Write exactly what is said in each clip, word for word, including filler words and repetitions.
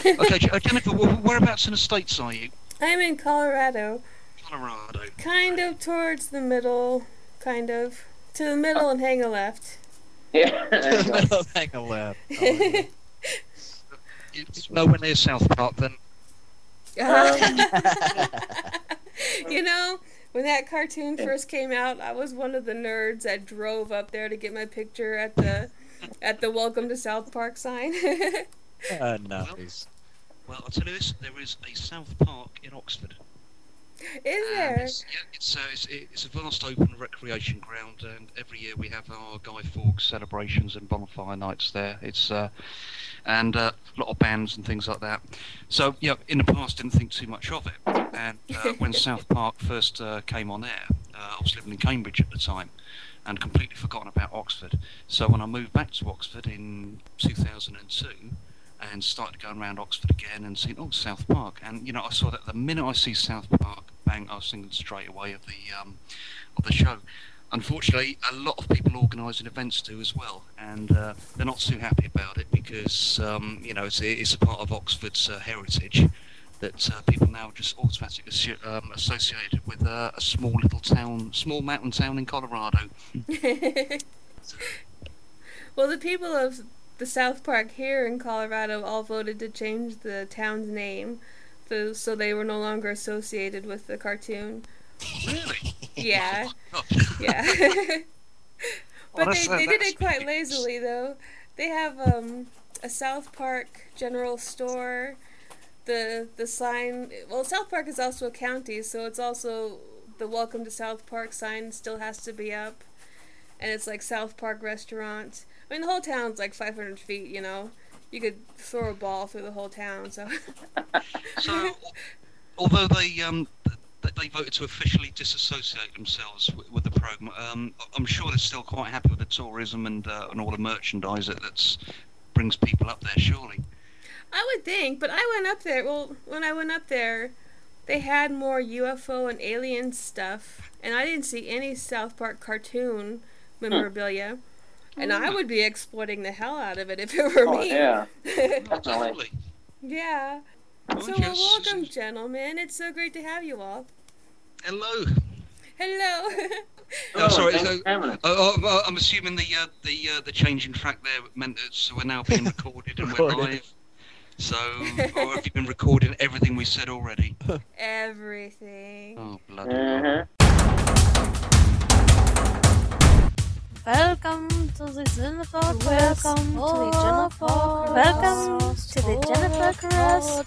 Okay, uh, Jennifer, whereabouts in the States are you? I'm in Colorado. Colorado. Kind of towards the middle, kind of. To the middle and hang a left. Yeah, there you go. Middle hang a left. Hollywood. It's nowhere near South Park, then. Um, You know, when that cartoon first came out, I was one of the nerds that drove up there to get my picture at the at the Welcome to South Park sign. Uh, nice. Well, I'll tell you this: there is a South Park in Oxford. Is And there? It's, yeah, it's, uh, it's, it's a vast open recreation ground, and every year we have our Guy Fawkes celebrations and bonfire nights there. It's uh, and uh, a lot of bands and things like that. So, yeah, in the past, didn't think too much of it. And uh, when South Park first uh, came on air, uh, I was living in Cambridge at the time, and completely forgotten about Oxford. So when I moved back to Oxford in two thousand two. And started going around Oxford again and seeing, oh, South Park. And, you know, I saw that the minute I see South Park, bang, I was thinking straight away of the um, of the show. Unfortunately, a lot of people organising events do as well, and uh, they're not too happy about it because, um, you know, it's, it's a part of Oxford's uh, heritage that uh, people now just automatically assu- um, associated with uh, a small little town, small mountain town in Colorado. Well, the people of the South Park here in Colorado all voted to change the town's name, so, so they were no longer associated with the cartoon. Really? Yeah, Oh, my God. yeah. Well, But that's, they, uh, they did that's it quite ridiculous. lazily, though. They have um, a South Park general store. The the sign. Well, South Park is also a county, so it's also the Welcome to South Park sign still has to be up, and it's like South Park restaurant. I mean, the whole town's like five hundred feet. You know, you could throw a ball through the whole town. So. So, al- although they um th- they voted to officially disassociate themselves with, with the program, um, I- I'm sure they're still quite happy with the tourism and uh, and all the merchandise that that's brings people up there. Surely. I would think, but I went up there. Well, when I went up there, they had more U F O and alien stuff, and I didn't see any South Park cartoon memorabilia. And I would be exploiting the hell out of it if it were oh, me. yeah. Oh, Definitely. definitely. Yeah. Oh, So, well, yes. welcome, gentlemen. It's so great to have you all. Hello. Hello. Oh, Oh, sorry. thanks So, for having us. oh, oh, oh, I'm assuming the uh, the uh, the change in track there meant that so we're now being recorded and we're Recorded. live. So, or have you been recording everything we said already? Everything. Oh, bloody hell. Uh-huh. Welcome to the Jennifer Crest Welcome to the Jennifer podcast. Crest Welcome to the Jennifer Crest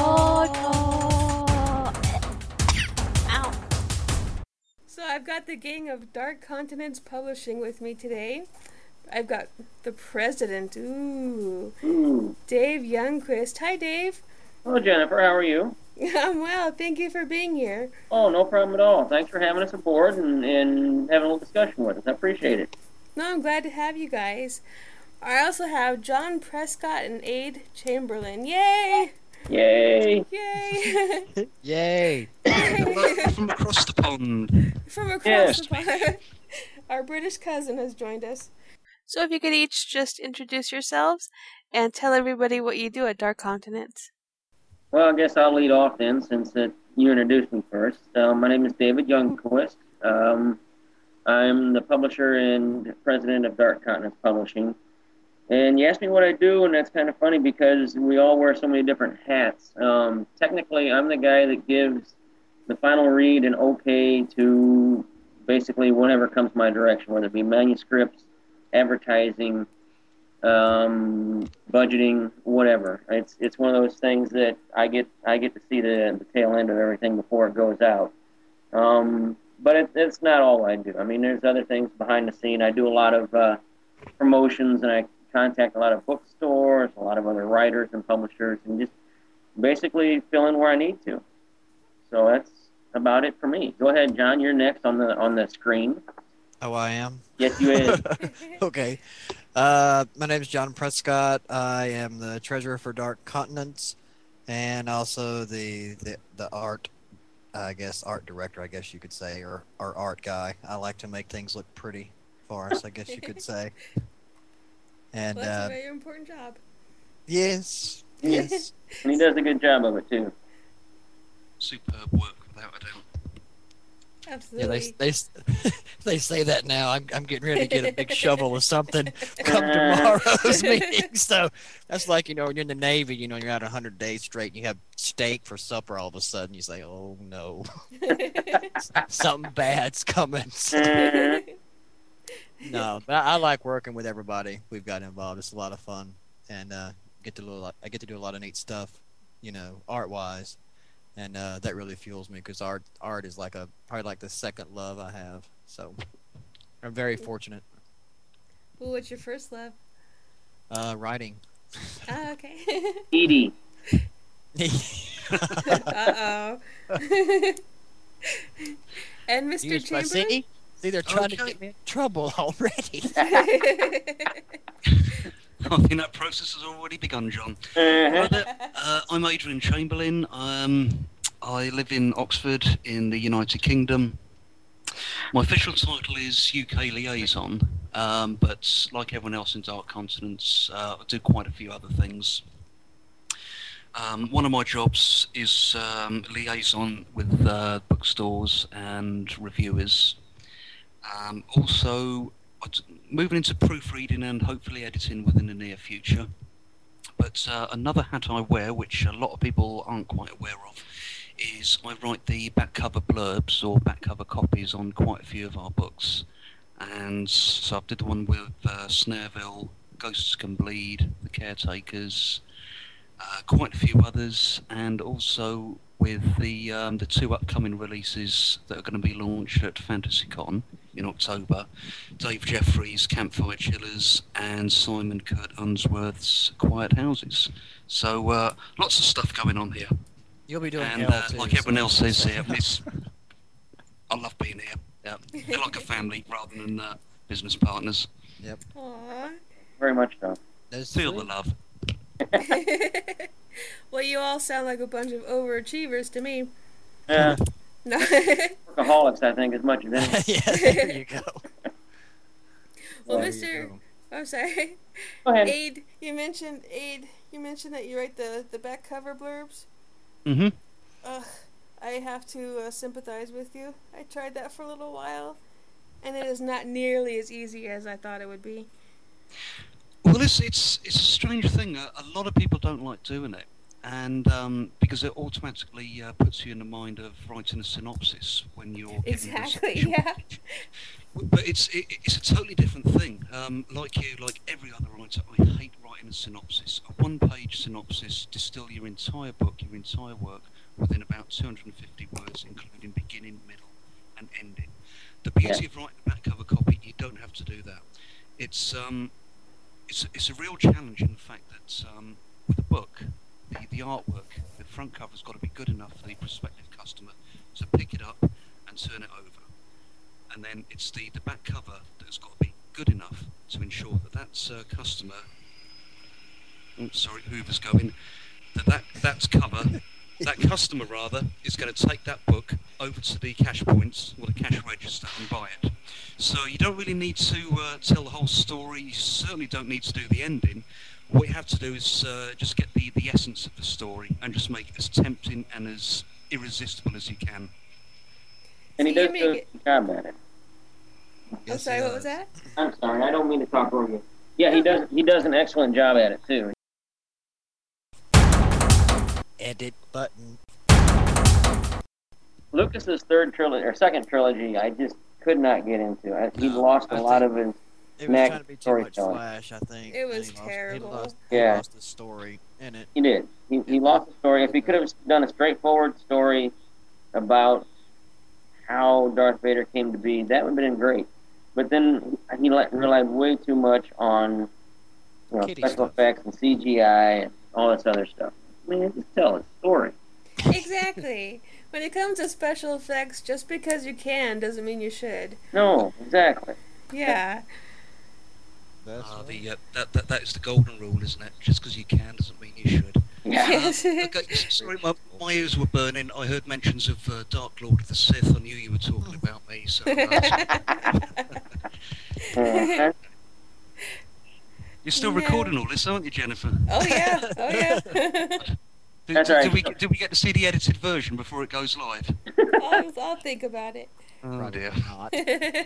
podcast. Ow. So, I've got the gang of Dark Continents Publishing with me today. I've got the president, ooh, Ooh. Dave Youngquist. Hi, Dave. Hello, Jennifer. How are you? I'm well. Thank you for being here. Oh, no problem at all. Thanks for having us aboard and, and having a little discussion with us. I appreciate it. No, I'm glad to have you guys. I also have John Prescott and Aid Chamberlain. Yay! Yay! Yay! Yay! Hello from across the pond. From across Yes. the pond. Our British cousin has joined us. So if you could each just introduce yourselves and tell everybody what you do at Dark Continents. Well, I guess I'll lead off then, since uh, you introduced me first. Uh, my name is David Youngquist. Um, I'm the publisher and president of Dark Continents Publishing. And you asked me what I do, and that's kind of funny because we all wear so many different hats. Um, technically, I'm the guy that gives the final read and okay to basically whatever comes my direction, whether it be manuscripts, advertising, um, budgeting, whatever. It's it's one of those things that I get I get to see the, the tail end of everything before it goes out. Um, but it, it's not all I do. I mean, there's other things behind the scene. I do a lot of uh, promotions, and I contact a lot of bookstores, a lot of other writers and publishers, and just basically fill in where I need to. So that's about it for me. Go ahead, John. You're next on the on the screen. Oh, I am? Yes, you is. Okay. Uh, my name is John Prescott. I am the treasurer for Dark Continents and also the, the, the art, I guess, art director, I guess you could say, or, or art guy. I like to make things look pretty for us, I guess you could say. And Well, that's uh, a very important job. yes, Yes. And he does a good job of it too. Superb work, without a doubt. Yeah, Absolutely. they they they say that now. I'm I'm getting ready to get a big shovel or something come tomorrow's meeting. So that's like, you know, when you're in the Navy, you know, you're out a hundred days straight, and you have steak for supper. All of a sudden, you say, "Oh no, something bad's coming." Mhm. No, but I, I like working with everybody we've got involved. It's a lot of fun, and uh, get to do a lot, I get to do a lot of neat stuff, you know, art wise, and uh, that really fuels me because art art is like a probably like the second love I have. So I'm very fortunate. Well, what's your first love? Uh, writing. Ah, okay. Edie. Uh oh. And Mister Used by- Chamberlain? see, see, they're trying to Okay. get me in trouble already. I think that process has already begun, John. Uh-huh. Uh, I'm Adrian Chamberlain. Um, I live in Oxford in the United Kingdom. My official title is U K Liaison, um, but like everyone else in Dark Continents, uh, I do quite a few other things. Um, one of my jobs is um, liaison with uh, bookstores and reviewers. Um, also, I'm moving into proofreading and hopefully editing within the near future. But uh, another hat I wear, which a lot of people aren't quite aware of, is I write the back cover blurbs or back cover copies on quite a few of our books. And so I did the one with uh, Snareville, Ghosts Can Bleed, The Caretakers, uh, quite a few others, and also with the um, the two upcoming releases that are going to be launched at FantasyCon in October, Dave Jeffries' Campfire Chillers and Simon Kurt Unsworth's Quiet Houses. So uh, lots of stuff going on here. You'll be doing And hell uh, too, like everyone so- else says here, it's, I love being here. Yeah, they're like a family rather than uh, business partners. Aww. Very much so. That's Feel the sweet. love. Well, you all sound like a bunch of overachievers to me. Yeah. No. Workaholics, I think, as much as anything. Yeah, there you go. Well, There you Mister go. I'm sorry. Go ahead. Aid, you mentioned Aid. You mentioned that you write the the back cover blurbs. Mm-hmm. Ugh, I have to uh, sympathize with you. I tried that for a little while, and it is not nearly as easy as I thought it would be. Well, it's it's it's a strange thing. A, a lot of people don't like doing it, and um, because it automatically uh, puts you in the mind of writing a synopsis when you're given the Exactly, section yeah. page. But it's it, it's a totally different thing. Um, like you, like every other writer, I hate writing a synopsis. A one-page synopsis distill your entire book, your entire work, within about two hundred fifty words, including beginning, middle, and ending. The beauty of writing a back cover copy, you don't have to do that. It's um, it's it's a real challenge in the fact that um, with a book, the the artwork, the front cover's got to be good enough for the prospective customer to pick it up and turn it over. And then it's the, the back cover that's got to be good enough to ensure that that uh, customer, oh, sorry, Hoover's going, that that, that cover, that customer rather, is going to take that book over to the cash points or the cash register and buy it. So you don't really need to uh, tell the whole story. You certainly don't need to do the ending. What you have to do is uh, just get the, the essence of the story and just make it as tempting and as irresistible as you can. And he So you does make do a it- good job at it. I'm Yes, sorry, he what was does. that? I'm sorry, I don't mean to talk over you. Yeah, he does. He does an excellent job at it too. Edit button. Lucas's third trilogy or second trilogy, I just could not get into. I, he No, lost I a lot think- of his. It was Next trying to be too much storytelling. flash, I think. It and was he lost, terrible. He lost, he Yeah. lost the story in it. He did. He, he lost the story. If he could have done a straightforward story about how Darth Vader came to be, that would have been great. But then he let, relied way too much on you know, Kiddie special stuff. effects and C G I and all this other stuff. Man, just tell a story. Exactly. When it comes to special effects, just because you can doesn't mean you should. No, exactly. Yeah. That's Uh, right. the, uh, that, that, that is the golden rule, isn't it? Just because you can doesn't mean you should. Yeah. Yes. Okay, s- sorry, my, my ears were burning. I heard mentions of uh, Dark Lord of the Sith. I knew you were talking about me, so uh, Uh, You're still Yeah. recording all this, aren't you, Jennifer? Oh yeah, oh yeah. Did, That's did, right. did we get, did we get to see the edited version before it goes live? I'll, I'll think about it. Oh Probably dear. not.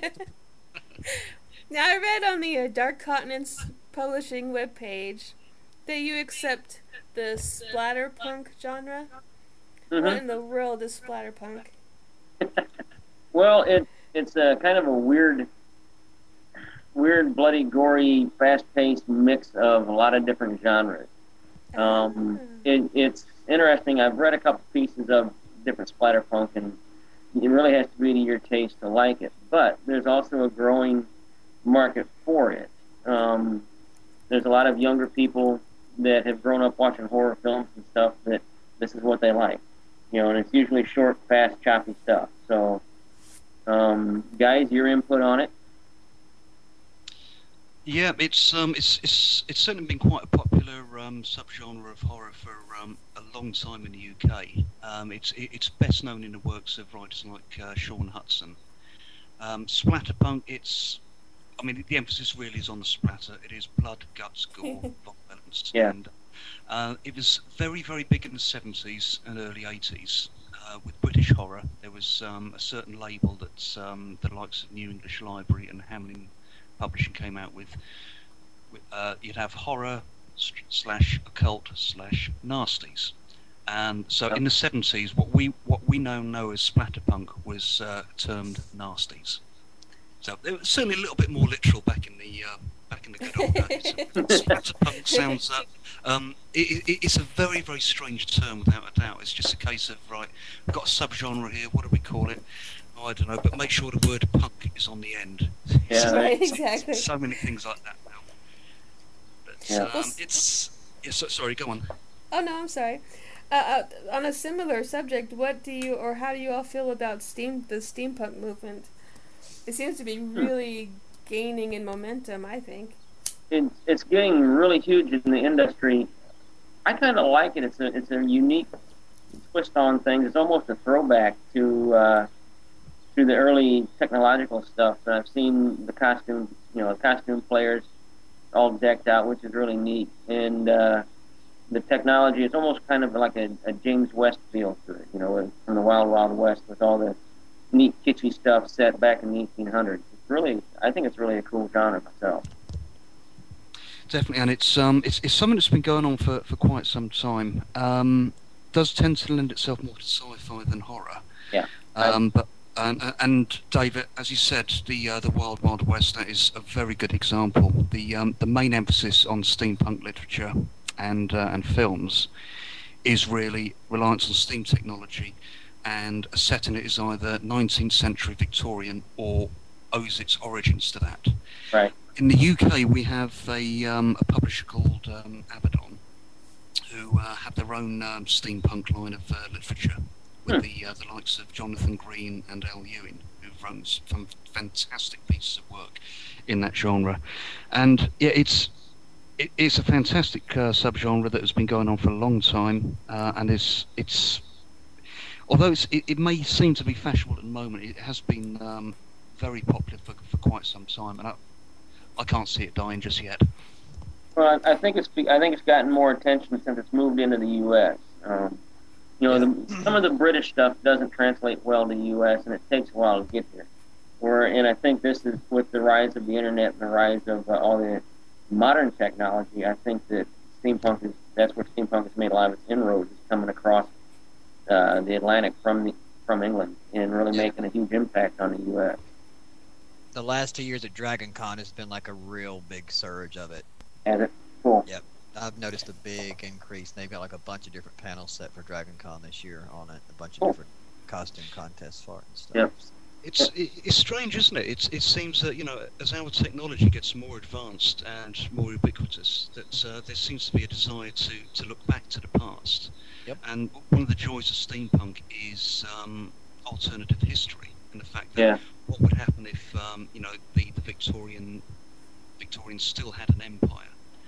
Now I read on the uh, Dark Continents Publishing webpage that you accept the splatterpunk genre. What Mhm. in the world is splatterpunk? Well, it it's a kind of a weird, weird, bloody, gory, fast-paced mix of a lot of different genres. Um, it, it's interesting. I've read a couple pieces of different splatterpunk, and it really has to be to your taste to like it. But there's also a growing market for it. Um, there's a lot of younger people that have grown up watching horror films and stuff that this is what they like. You know, and it's usually short, fast, choppy stuff. So, um, guys, your input on it? Yeah, it's um, it's it's it's certainly been quite a popular um, subgenre of horror for um, a long time in the U K. Um, it's it, it's best known in the works of writers like uh, Sean Hudson. Um, splatterpunk, it's, I mean, the emphasis really is on the splatter. It is blood, guts, gore, violence, Yeah. and uh, it was very very big in the seventies and early eighties. Uh, with British horror, there was um, a certain label that um, the likes of New English Library and Hamlin Publishing came out with. With, uh, you'd have horror s- slash occult slash nasties, and so in the seventies, what we what we now know as splatterpunk was uh, termed nasties. So it was certainly a little bit more literal back in the uh, back in the good old days. Splatterpunk sounds uh, um, it, it, it's a very very strange term without a doubt. It's just a case of, right, we've got a subgenre here. What do we call it? Oh, I don't know, but make sure the word punk is on the end. Yeah. Right, So- exactly. So many things like that now. But Yeah. um, it's yeah, so, sorry, go on. Oh no, I'm sorry. Uh, uh, on a similar subject, what do you or how do you all feel about steam the steampunk movement? It seems to be really gaining in momentum, I think. It's it's getting really huge in the industry. I kind of like it. It's a it's a unique twist on things. It's almost a throwback to uh, to the early technological stuff. And I've seen the costume, you know, the costume players all decked out, which is really neat. And uh, the technology, it's almost kind of like a, a James West feel to it, you know, from the Wild Wild West with all the neat kitschy stuff set back in the eighteen hundreds. It's really, I think it's really a cool genre myself. Definitely, and it's um it's it's something that's been going on for, for quite some time. Um, does tend to lend itself more to sci-fi than horror. Yeah. Um, but and, and David, as you said, the uh, the Wild Wild West, that is a very good example. The um, the main emphasis on steampunk literature and uh, and films is really reliance on steam technology, and a setting it is either nineteenth century Victorian or owes its origins to that. Right. In the U K, we have a, um, a publisher called um, Abaddon, who uh, have their own um, steampunk line of uh, literature, with Hmm. the uh, the likes of Jonathan Green and Al Ewing, who've run some fantastic pieces of work in that genre. And yeah, it's it, it's a fantastic uh, subgenre that has been going on for a long time, uh, and is it's although it's, it, it may seem to be fashionable at the moment, it has been um, very popular for, for quite some time, and I, I can't see it dying just yet. Well, I I think it's be- I think it's gotten more attention since it's moved into the U S. Um, you know, the, some of the British stuff doesn't translate well to the U S, and it takes a while to get here. Where, and I think this is with the rise of the internet and the rise of uh, all the modern technology. I think that steampunk is that's where steampunk has made a lot of its inroads, is coming across uh, the Atlantic from the from England and really Yeah. making a huge impact on the U S. The last two years at Dragon Con has been like a real big surge of it. And it's cool. Yep. I've noticed a big increase. They've got like a bunch of different panels set for Dragon Con this year on it. A bunch of Cool. different costume contests for it and stuff. Yep. It's it, it's strange, isn't it? It's it seems that, you know, as our technology gets more advanced and more ubiquitous, that uh, there seems to be a desire to, to look back to the past. Yep. And one of the joys of steampunk is um, alternative history, and the fact that Yeah. what would happen if um, you know the, the Victorian Victorians still had an empire.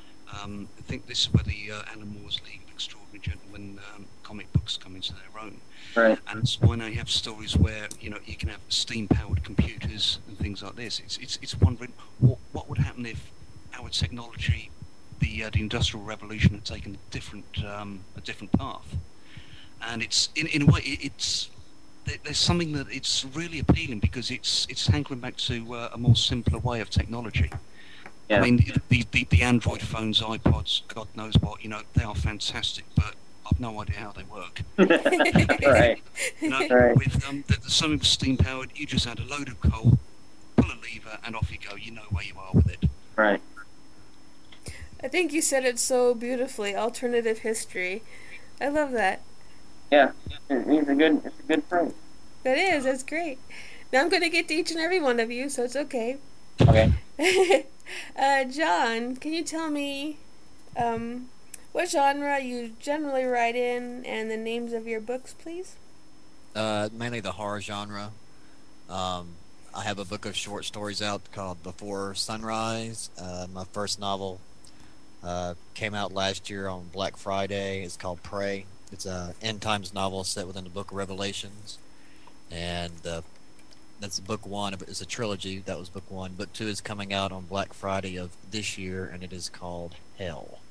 Um, I think this is where the uh, Alan Moore's League of Extraordinary Gentlemen um, comic books come into their own. Right. And it's why now you have stories where, you know, you can have steam-powered computers and things like this. It's it's it's wondering what what would happen if our technology the uh, the Industrial Revolution had taken a different um, a different path, and it's in in a way it, it's there, there's something that it's really appealing because it's it's hankering back to uh, a more simpler way of technology. Yeah. I mean, the, the the Android phones, iPods, God knows what, you know, they are fantastic, but I've no idea how they work. Right. You know, Right. with um, the, the something steam powered, you just add a load of coal, pull a lever, and off you go. You know where you are with it. Right. I think you said it so beautifully. Alternative history. I love that. Yeah. It's a good. It's a good phrase. That is. That's great. Now I'm going to get to each and every one of you, so it's okay. Okay. uh, John, can you tell me um, what genre you generally write in and the names of your books, please? Uh, mainly the horror genre. Um, I have a book of short stories out called Before Sunrise. Uh, my first novel uh, came out last year on Black Friday. It's called Prey. It's a end times novel set within the Book of Revelations, and uh, that's book one. It's a trilogy. That was book one. Book two is coming out on Black Friday of this year, and it is called Hell.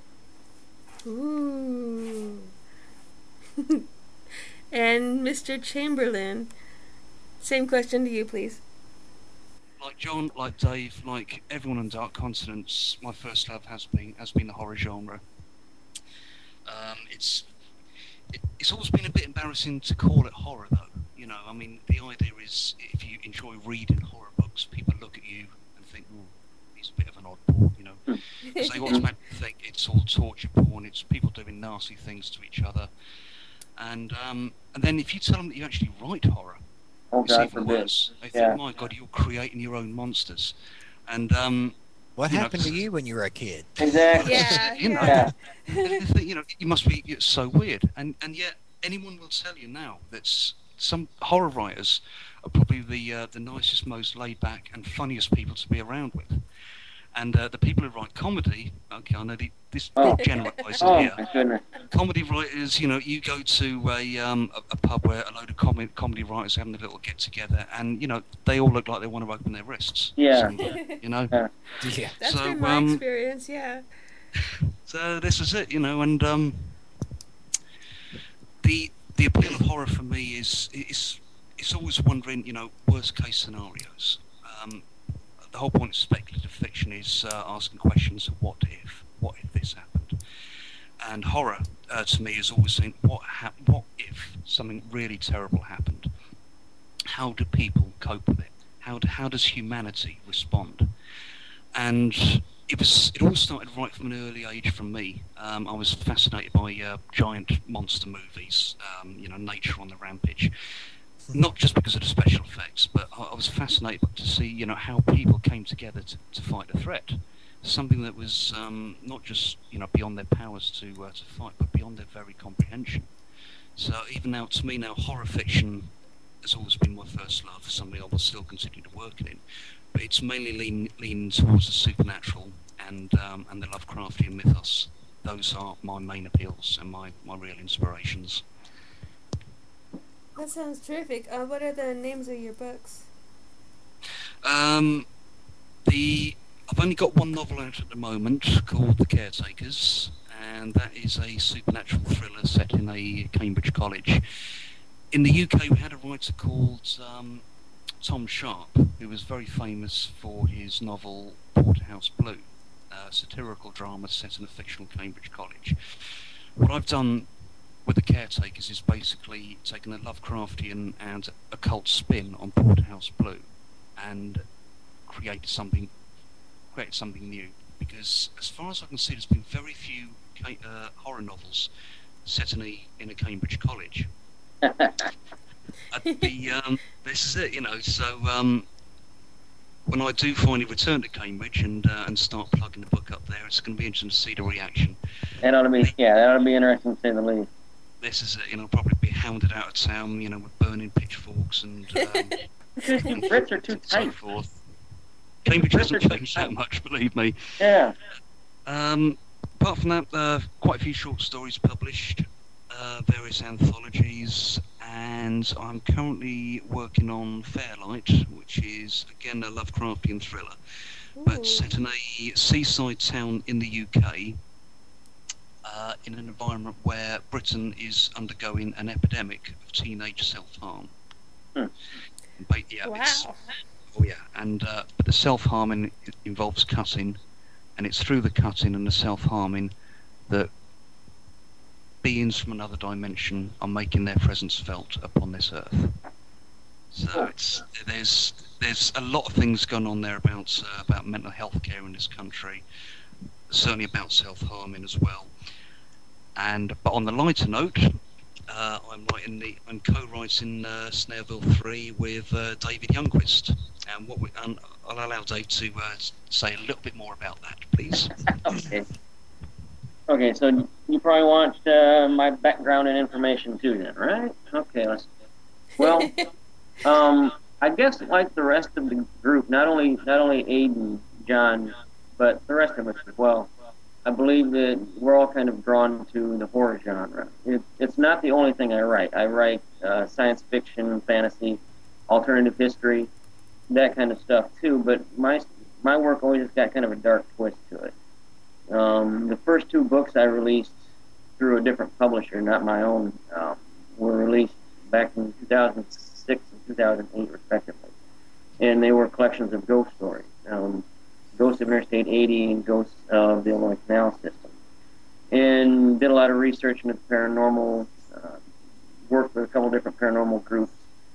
Ooh. And Mister Chamberlain, same question to you, please. Like John, like Dave, like everyone on Dark Continents, my first love has been has been the horror genre. Um, it's it, it's always been a bit embarrassing to call it horror, though. You know, I mean, the idea is if you enjoy reading horror books, people look at you and think, "Oh, he's a bit of an oddball," you know, because they automatically think it's all torture porn, it's people doing nasty things to each other, and um, and then if you tell them that you actually write horror, Oh it's God even forbid. worse. They think, Yeah. "My God, you're creating your own monsters," and um, What You know, happened to you when you were a kid? Exactly. Yeah, You know. yeah. they think, you know, you must be it's so weird, and and yet anyone will tell you now that s- some horror writers are probably the uh, the nicest, most laid back, and funniest people to be around with. And uh, the people who write comedy, okay, I know the, this Oh. generalises Oh here. my goodness. Comedy writers, you know, you go to a um, a, a pub where a load of com- comedy writers are having a little get together, and you know, they all look like they want to open their wrists. Yeah. Somewhere, you know. Yeah. Yeah. That's So, been my um, experience, yeah. So this is it, you know, and um, the the appeal of horror for me is is it's always wondering, you know, worst case scenarios. Um, the whole point of speculative fiction is uh, asking questions of what if, what if this happened, and horror uh, to me is always saying what hap- what if something really terrible happened. How do people cope with it? How do, how does humanity respond? And it was it all started right from an early age for me. Um, I was fascinated by uh, giant monster movies, um, you know, nature on the rampage. Not just because of the special effects, but I, I was fascinated to see, you know, how people came together to, to fight a threat. Something that was um, not just, you know, beyond their powers to uh, to fight, but beyond their very comprehension. So even now, to me now, horror fiction has always been my first love. Something I will still continue to work in. But it's mainly lean, leaning towards the supernatural and um, and the Lovecraftian mythos. Those are my main appeals and my, my real inspirations. That sounds terrific. Uh, what are the names of your books? Um, the I've only got one novel out at the moment called The Caretakers, and that is a supernatural thriller set in a Cambridge college. In the U K, we had a writer called um, Tom Sharp, who was very famous for his novel Porterhouse Blue, a satirical drama set in a fictional Cambridge college. What I've done with The Caretakers is basically taken a Lovecraftian and occult spin on Porterhouse Blue and created something, created something new. Because as far as I can see, there's been very few ca- uh, horror novels set in a in a Cambridge college. At the, um, this is it, you know. So um, when I do finally return to Cambridge and uh, and start plugging the book up there, it's going to be interesting to see the reaction. That ought to be, yeah, that ought to be interesting to say the least. This is it, you know. I'll probably be hounded out of town, you know, with burning pitchforks and, um, Because you Brits are too and so tight. forth. Cambridge hasn't changed that much, believe me. Yeah. Um, apart from that, uh, quite a few short stories published, uh, various anthologies, and I'm currently working on Fairlight, which is again a Lovecraftian thriller. but Ooh. set in a seaside town in the U K, uh, in an environment where Britain is undergoing an epidemic of teenage self-harm. Hmm. Ba- yeah, it's, Wow. oh yeah, and uh, but the self-harming involves cutting, and it's through the cutting and the self-harming that beings from another dimension are making their presence felt upon this earth. So it's there's there's a lot of things going on there about uh, about mental health care in this country, certainly about self-harming as well. And but on the lighter note, uh, I'm writing the I'm co-writing uh, Snareville three with uh, David Youngquist, and what we and I'll allow Dave to uh, say a little bit more about that, please. Okay. Okay, so you probably want uh, my background and information too, then, right? Okay, let's. Well, um, I guess like the rest of the group, not only not only Aiden, John, but the rest of us as well. I believe that we're all kind of drawn to the horror genre. It, it's not the only thing I write. I write uh, science fiction, fantasy, alternative history, that kind of stuff too. But my my work always has got kind of a dark twist to it. Um, the first two books I released through a different publisher, not my own, um, were released back in two thousand six and two thousand eight, respectively. And they were collections of ghost stories. Um, Ghosts of Interstate eighty and Ghosts of the Illinois Canal System. And did a lot of research into the paranormal, uh, worked with a couple different paranormal groups.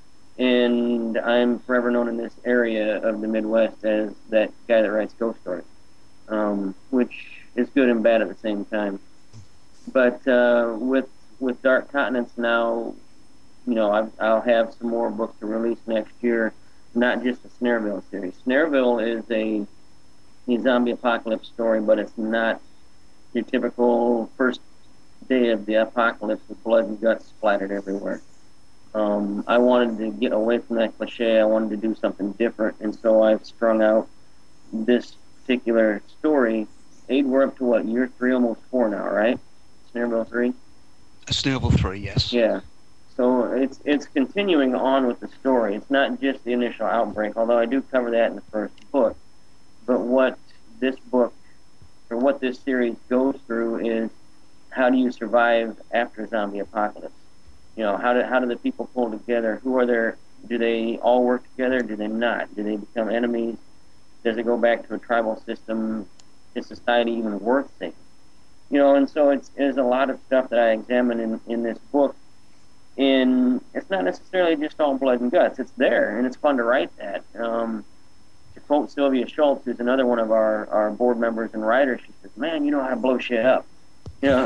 And I'm forever known in this area of the Midwest as that guy that writes ghost stories, um, which is good and bad at the same time. But uh, with with Dark Continents now, you know, I've, I'll have some more books to release next year, not just the Snareville series. Snareville is a a zombie apocalypse story, but it's not your typical first day of the apocalypse with blood and guts splattered everywhere. Um, I wanted to get away from that cliche. I wanted to do something different, and so I've strung out this particular story. Aid, we're up to what, year three, almost four now, right? Snareville three? Snareville three, yes. Yeah. So it's it's continuing on with the story. It's not just the initial outbreak, although I do cover that in the first book. But what this book, or what this series goes through is, how do you survive after a zombie apocalypse? You know, how do, how do the people pull together? Who are there? Do they all work together? Do they not? Do they become enemies? Does it go back to a tribal system? Is society even worth saving? You know, and so it's, there's a lot of stuff that I examine in, in this book. And it's not necessarily just all blood and guts. It's there, and it's fun to write that. Um, to quote Sylvia Schultz, who's another one of our, our board members and writers, she says, "Man, you know how to blow shit up." You know,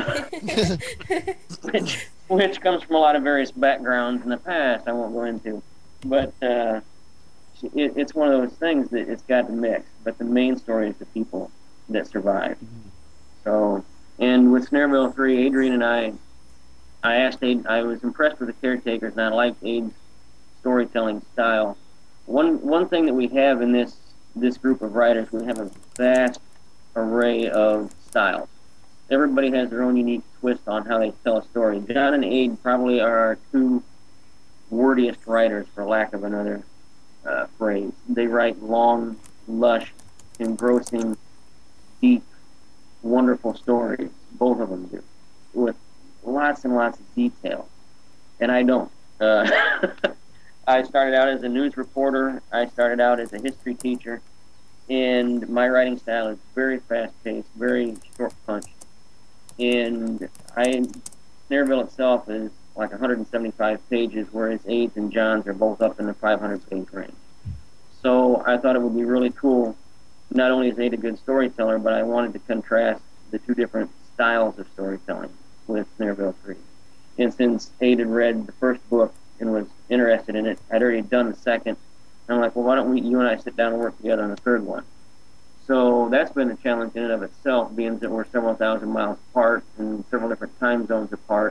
which, which comes from a lot of various backgrounds in the past I won't go into. But uh, it, it's one of those things that it's got to mix. But the main story is the people that survive. Mm-hmm. So, and with Snareville three, Adrian and I, I asked Aid, I was impressed with the caretakers, and I liked Aid's storytelling style. One one thing that we have in this this group of writers, we have a vast array of styles. Everybody has their own unique twist on how they tell a story. John and Aid probably are our two wordiest writers, for lack of another uh, phrase. They write long, lush, engrossing, deep, wonderful stories. Both of them do, with lots and lots of detail. And I don't. Uh, I started out as a news reporter. I started out as a history teacher. And my writing style is very fast-paced, very short-punched. And I, Snareville itself is like one hundred seventy-five pages, whereas Aid's and John's are both up in the five hundred page range. So I thought it would be really cool. Not only is Aid a good storyteller, but I wanted to contrast the two different styles of storytelling with Snareville three. And since Aid had read the first book and was interested in it, I'd already done the second. And I'm like, well, why don't we, you and I sit down and work together on the third one? So that's been a challenge in and of itself, being that we're several thousand miles apart and several different time zones apart.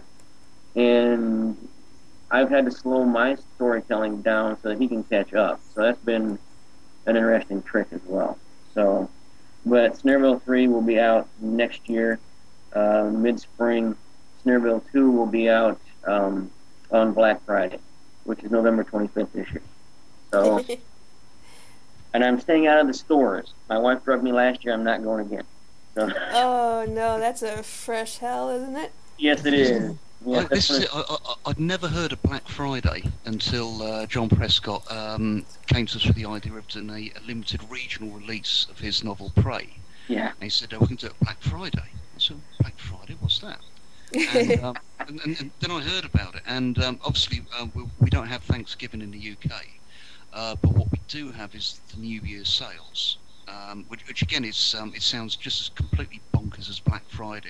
And I've had to slow my storytelling down so that he can catch up. So that's been an interesting trick as well. So, but Snareville three will be out next year, uh, mid-spring. Snareville two will be out um, on Black Friday, which is November twenty-fifth this year. So, and I'm staying out of the stores. My wife drugged me last year. I'm not going again. So, Oh no, that's a fresh hell, isn't it? yes, it is. Yes, I, this that's is it. I, I, I'd never heard of Black Friday until uh, John Prescott um, came to us with the idea of doing a, a limited regional release of his novel Prey. yeah. And he said, oh, we can do it Black Friday. I said, Black Friday? What's that? And, um, and, and, and then I heard about it. And um, obviously, uh, we, we don't have Thanksgiving in the U K. Uh, but what we do have is the New Year's sales. Um, which, which again is um, it sounds just as completely bonkers as Black Friday.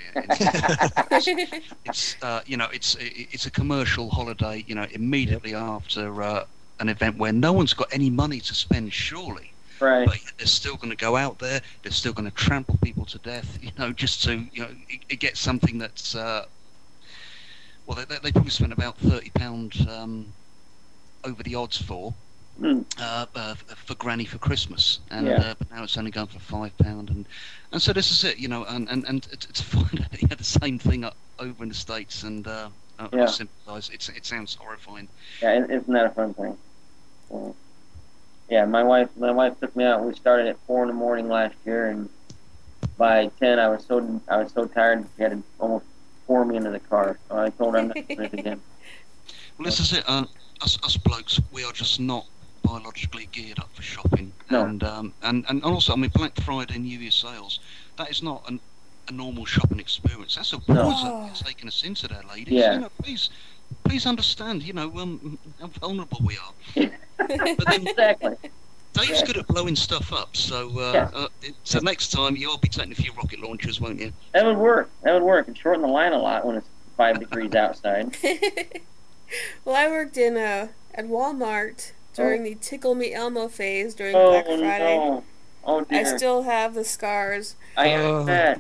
It's, it's uh, you know it's it's a commercial holiday. You know, immediately after uh, an event where no one's got any money to spend, surely. Right. But they're still going to go out there. They're still going to trample people to death. You know, just to you know it, get something that's uh, well, they, they probably spent about thirty pound um, over the odds for. Mm. Uh, uh, for Granny for Christmas, and Yeah. uh, but now it's only going for five pound, and and so this is it, you know, and and and to to find out you had the same thing up over in the States, and uh, I Yeah. sympathise. It's it sounds horrifying. Yeah, it, isn't that a fun thing? Yeah. Yeah, my wife, my wife took me out. We started at four in the morning last year, and by ten, I was so I was so tired she had to almost pour me into the car. So I told her I'm not doing it again. Well, this is it. Uh, us us blokes, we are just not biologically geared up for shopping, No. and um and and also, I mean, Black Friday, New Year sales, that is not an, a normal shopping experience. That's a No. poison that's taking us into there, ladies. Yeah. You know, please. Please understand, you know, um, how vulnerable we are. But then Exactly. Dave's Yeah. good at blowing stuff up, so uh, Yeah. uh, it, so next time you'll be taking a few rocket launchers, won't you? That would work. That would work. And shorten the line a lot when it's five degrees outside. Well, I worked in uh, at Walmart during the Tickle Me Elmo phase during Oh Black Friday. no! Oh I dear. still have the scars. I Oh. bet.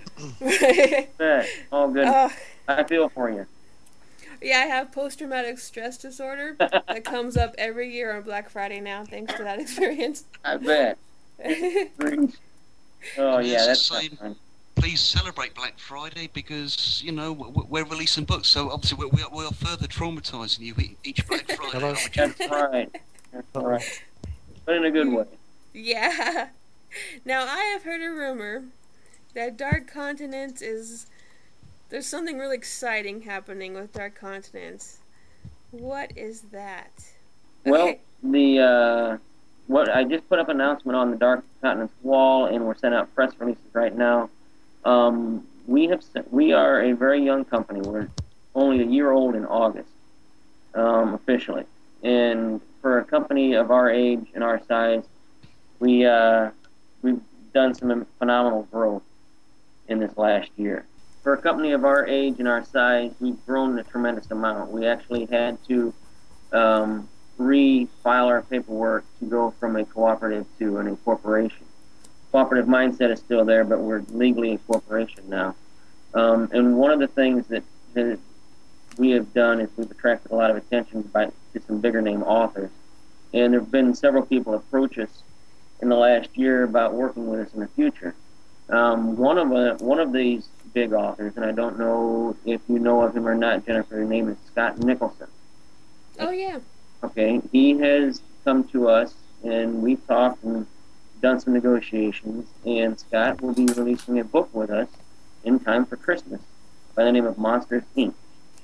Bet. Oh good. uh, I feel for you. yeah, I have post-traumatic stress disorder that comes up every year on Black Friday now, thanks to that experience. I bet. Great. Oh And yeah, it's the that's not same. fun. Please celebrate Black Friday because, you know, we're, we're releasing books, so obviously we, we, are, we are further traumatising you e- each Black Friday. Hello. aren't we? That's right. That's right. But in a good way. Yeah. Now, I have heard a rumor that Dark Continent is... There's something really exciting happening with Dark Continent. What is that? Well, Okay. the uh, what I just put up an announcement on the Dark Continent's wall, and we're sending out press releases right now. Um, we have sent, we are a very young company. We're only a year old in August, um, officially. And for a company of our age and our size, we uh, we've done some phenomenal growth in this last year. For a company of our age and our size, we've grown a tremendous amount. We actually had to um, refile our paperwork to go from a cooperative to an incorporation. Cooperative mindset is still there, but we're legally a corporation now. Um, and one of the things that, that we have done is we've attracted a lot of attention by to some bigger name authors. And there have been several people approach us in the last year about working with us in the future. Um, one of uh, one of these big authors, and I don't know if you know of him or not, Jennifer, his name is Scott Nicholson. Oh, yeah. Okay, he has come to us, and we've talked and done some negotiations, and Scott will be releasing a book with us in time for Christmas by the name of Monsters, Incorporated.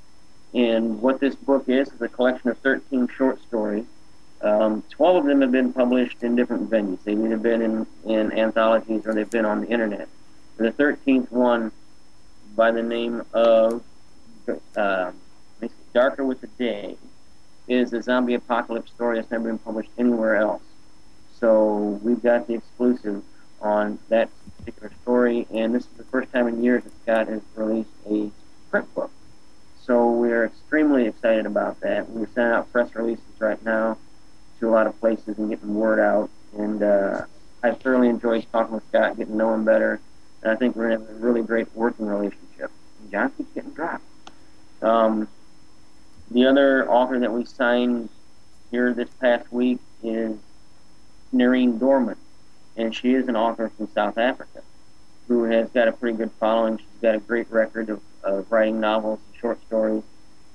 And what this book is is a collection of thirteen short stories. Um, twelve of them have been published in different venues. They've either been in, in anthologies or they've been on the internet. The thirteenth one, by the name of uh, Darker with the Day, is a zombie apocalypse story that's never been published anywhere else. So we've got the exclusive on that particular story, and this is the first time in years that Scott has released a print book. So we're extremely excited about that. We're sending out press releases right now to a lot of places and getting word out. And uh, I thoroughly enjoyed talking with Scott, getting to know him better, and I think we're going to have a really great working relationship. And John keeps getting dropped. Um, the other author that we signed here this past week is Nerine Dorman, and she is an author from South Africa who has got a pretty good following. She's got a great record of, of writing novels and short stories,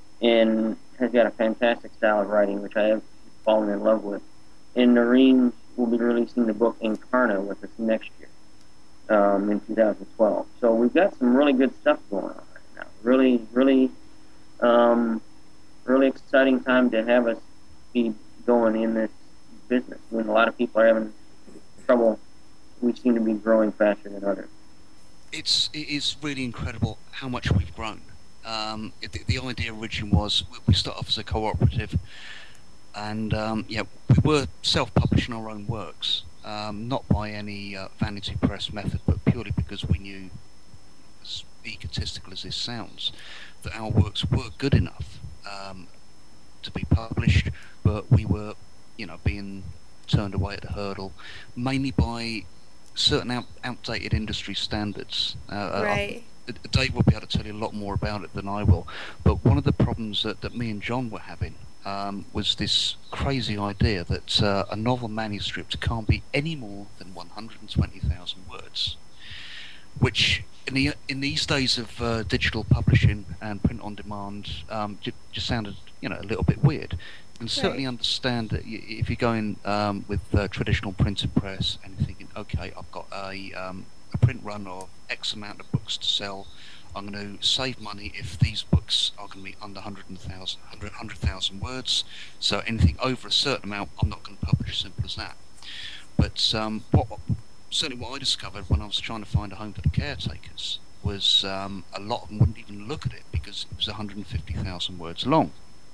and has got a fantastic style of writing, which I have fallen in love with. And Nerine will be releasing the book Incarna with us next year, um, in two thousand twelve. So we've got some really good stuff going on right now. Really, really, um, really exciting time to have us be going in this business. When a lot of people are having trouble, we seem to be growing faster than others. It's it is really incredible how much we've grown. Um, it, the, the idea originally was we, we started off as a cooperative, and um, yeah, we were self-publishing our own works, um, not by any uh, vanity press method, but purely because we knew, as egotistical as this sounds, that our works were good enough um, to be published, but we were, you know, being turned away at the hurdle, mainly by certain out, outdated industry standards. Uh, Right. Uh, Dave will be able to tell you a lot more about it than I will, but one of the problems that, that me and John were having um, was this crazy idea that uh, a novel manuscript can't be any more than one hundred twenty thousand words, which in the in these days of uh, digital publishing and print on demand um, j- just sounded, you know, a little bit weird. You can certainly Right. understand that y- if you're going um, with uh, traditional printing press and you're thinking, okay, I've got a um, a print run of X amount of books to sell. I'm going to save money if these books are going to be under one hundred thousand words. So anything over a certain amount, I'm not going to publish. Simple as that. But um, what certainly what I discovered when I was trying to find a home for the caretakers was um, a lot of them wouldn't even look at it because it was one hundred fifty thousand words long.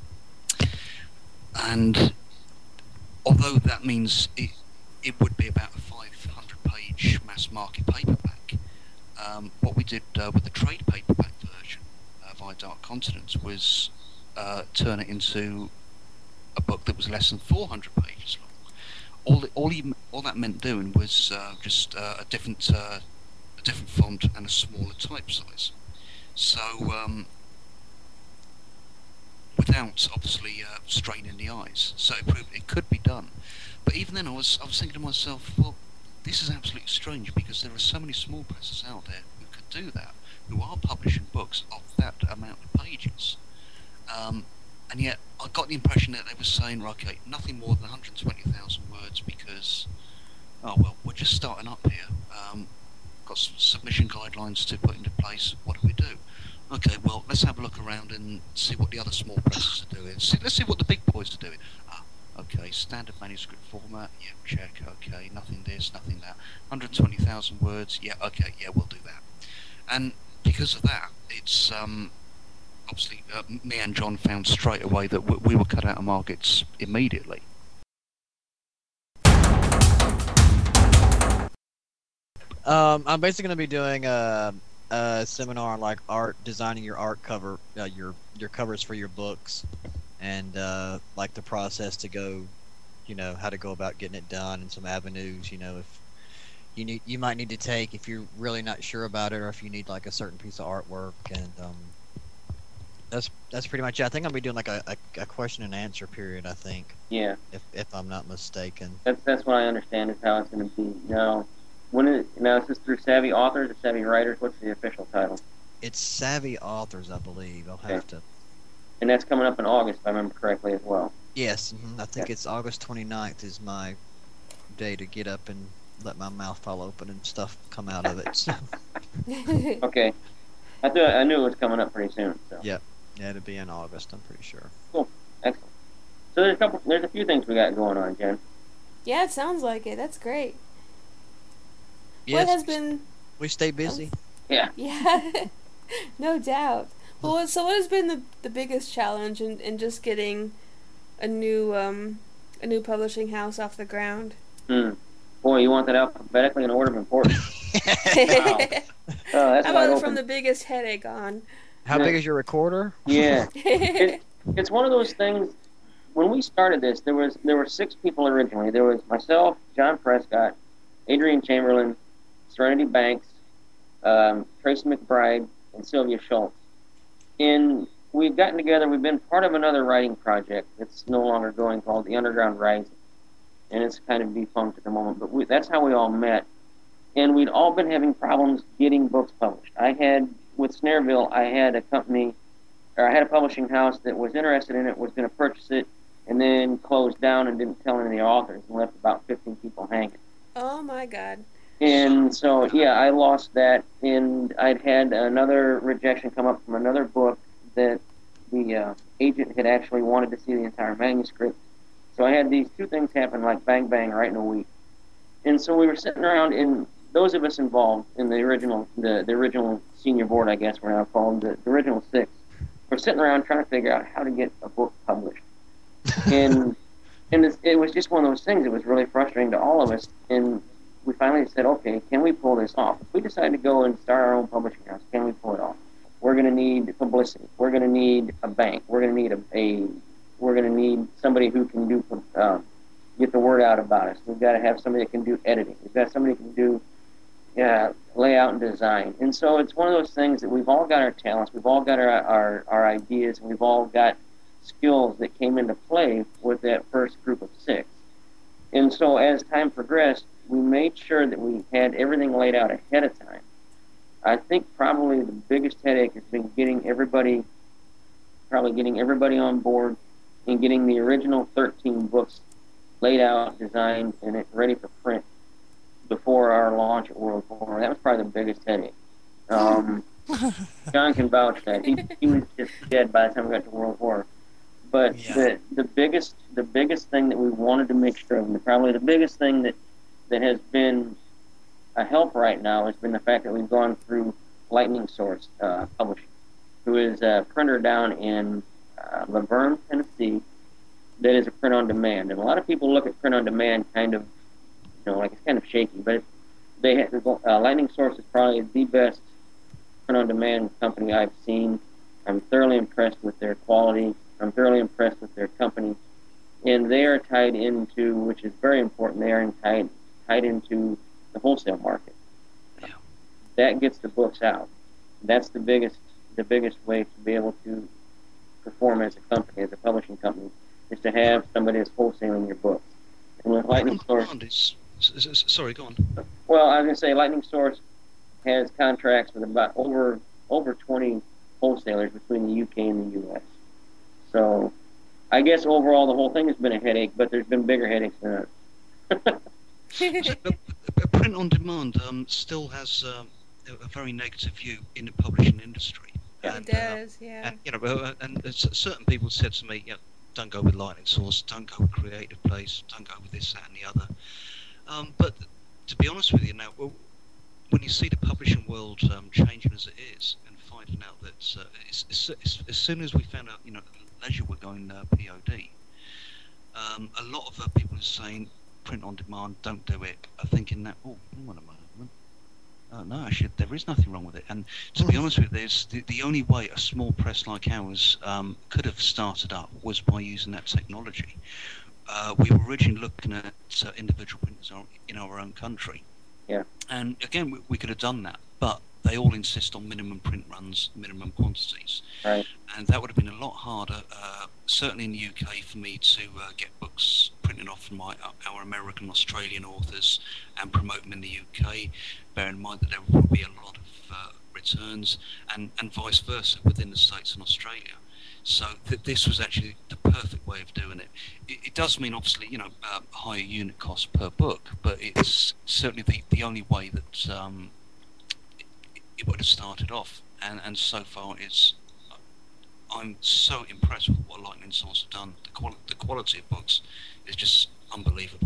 And although that means it, it would be about a five hundred page mass market paperback, um, what we did uh, with the trade paperback version uh, via Dark Continents was uh, turn it into a book that was less than four hundred pages long. All, it, all, he, all that meant doing was uh, just uh, a different uh, a different font and a smaller type size. So um, without obviously uh, straining the eyes. So it proved it could be done. But even then, I was I was thinking to myself, well, this is absolutely strange because there are so many small presses out there who could do that, who are publishing books of that amount of pages. Um, and yet, I got the impression that they were saying, right, okay, nothing more than one hundred twenty thousand words because, oh well, we're just starting up here. Um, got some submission guidelines to put into place. What do we do? Okay, well, let's have a look around and see what the other small presses are doing. See, let's see what the big boys are doing. Ah, okay, standard manuscript format, yeah, check, okay, nothing this, nothing that. one hundred twenty thousand words, yeah, okay, yeah, we'll do that. And because of that, it's, um, obviously, uh, me and John found straight away that w- we were cut out of markets immediately. Um, I'm basically going to be doing a, a seminar on like art, designing your art cover, uh, your your covers for your books, and uh, like the process to go, you know, how to go about getting it done, and some avenues, you know, if you need, you might need to take if you're really not sure about it, or if you need like a certain piece of artwork, and um, that's that's pretty much it. I think I'll be doing like a, a, a question and answer period. I think, Yeah, if if I'm not mistaken. that's that's what I understand is how it's going to be. Now, when it, now is this through Savvy Authors or Savvy Writers? What's the official title? It's Savvy Authors, I believe. I'll have to. And that's coming up in August, if I remember correctly, as well. Yes, mhm, I think Yeah. it's August twenty-ninth is my day to get up and let my mouth fall open and stuff come out of it. So, Okay, I thought I knew it was coming up pretty soon. So yeah, yeah, it'll be in August. I'm pretty sure. excellent. So there's a couple, there's a few things we got going on, Jen. Yeah, it sounds like it. That's great. Yes, What has been? we stay busy. Yeah. Yeah, no doubt. Well, what- so what has been the the biggest challenge in, in just getting a new um a new publishing house off the ground? Hmm. Boy, you want that alphabetically in order of importance. Wow. Oh, that's How wide about open. from the biggest headache on? How big is your recorder? Yeah. It's one of those things. When we started this, there was there were six people originally. There was myself, John Prescott, Adrian Chamberlain, Serenity Banks, um, Tracy McBride, and Sylvia Schultz. And we've gotten together. We've been part of another writing project that's no longer going called the Underground Rising, and it's kind of defunct at the moment. But we, that's how we all met. And we'd all been having problems getting books published. I had with Snareville, I had a company, or I had a publishing house that was interested in it, was going to purchase it, and then closed down and didn't tell any of the authors and left about fifteen people hanging. Oh my God. And so, yeah, I lost that, and I'd had another rejection come up from another book that the uh, agent had actually wanted to see the entire manuscript. So I had these two things happen like bang, bang, right in a week. And so we were sitting around, and those of us involved in the original, the, the original senior board, I guess we're now called, the, the original six, were sitting around trying to figure out how to get a book published. And and it's, it was just one of those things that was really frustrating to all of us. And we finally said, okay, can we pull this off? If we decide to go and start our own publishing house, can we pull it off? We're going to need publicity. We're going to need a bank. We're going to need a, a we're going to need somebody who can do uh, get the word out about us. We've got to have somebody that can do editing. We've got somebody who can do uh, layout and design. And so it's one of those things that we've all got our talents, we've all got our our, our ideas, and we've all got skills that came into play with that first group of six. And so as time progressed, we made sure that we had everything laid out ahead of time. I think probably the biggest headache has been getting everybody, probably getting everybody on board and getting the original thirteen books laid out, designed, and it ready for print before our launch at World Forum. That was probably the biggest headache. Um, John can vouch that. He, he was just dead by the time we got to World War. But Yeah. the the biggest the biggest thing that we wanted to make sure of, and probably the biggest thing that, that has been a help right now has been the fact that we've gone through Lightning Source uh, Publishing, who is a printer down in uh, Laverne, Tennessee, that is a print on demand. And a lot of people look at print on demand kind of, you know, like it's kind of shaky, but it, they have, uh, Lightning Source is probably the best print on demand company I've seen. I'm thoroughly impressed with their quality. I'm thoroughly impressed with their company, and they are tied into, which is very important, they are tied tied into the wholesale market. Yeah. That gets the books out. That's the biggest the biggest way to be able to perform as a company, as a publishing company, is to have somebody that's wholesaling your books. And with Lightning Source, Is, is, is, sorry, go on. well, I was going to say Lightning Source has contracts with about over over twenty wholesalers between the U K and the U S. So I guess overall the whole thing has been a headache, but there's been bigger headaches than that. So, but- but print on demand um, still has um, a, a very negative view in the publishing industry. Yeah. And, It does, uh, yeah. and you know, uh, and uh, c- certain people said to me, you know, don't go with Lightning Source, don't go with Creative Place, don't go with this, that, and the other. Um, but to be honest with you now, well, when you see the publishing world um, changing as it is, and finding out that uh, it's, it's, it's, as soon as we found out, you know, Leisure were going uh, P O D, um, a lot of uh, people are saying print on demand, don't do it. Are thinking that, oh, hang on a moment. Uh, no, actually, there is nothing wrong with it. And to be honest with you, there's the, the only way a small press like ours um, could have started up was by using that technology. Uh, we were originally looking at uh, individual printers in our own country. Yeah. And again, we, we could have done that, but they all insist on minimum print runs, minimum quantities. Right. And that would have been a lot harder, uh, certainly in the U K, for me to uh, get books printed off from my, uh, our American, Australian authors and promote them in the U K. Bear in mind that there would be a lot of uh, returns, and, and vice versa within the States and Australia. So th- this was actually the perfect way of doing it. It, it does mean, obviously, you know, uh, higher unit cost per book, but it's certainly the, the only way that um, it, it would have started off. And, and so far, it's I'm so impressed with what Lightning Source have done. The, quali- the quality of books is just unbelievable.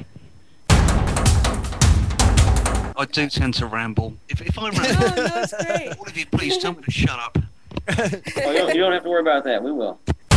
I do tend to ramble. If, if I Oh, ramble, no, it's great. all of you, please tell me to shut up. Oh, you, don't, you don't have to worry about that. We will.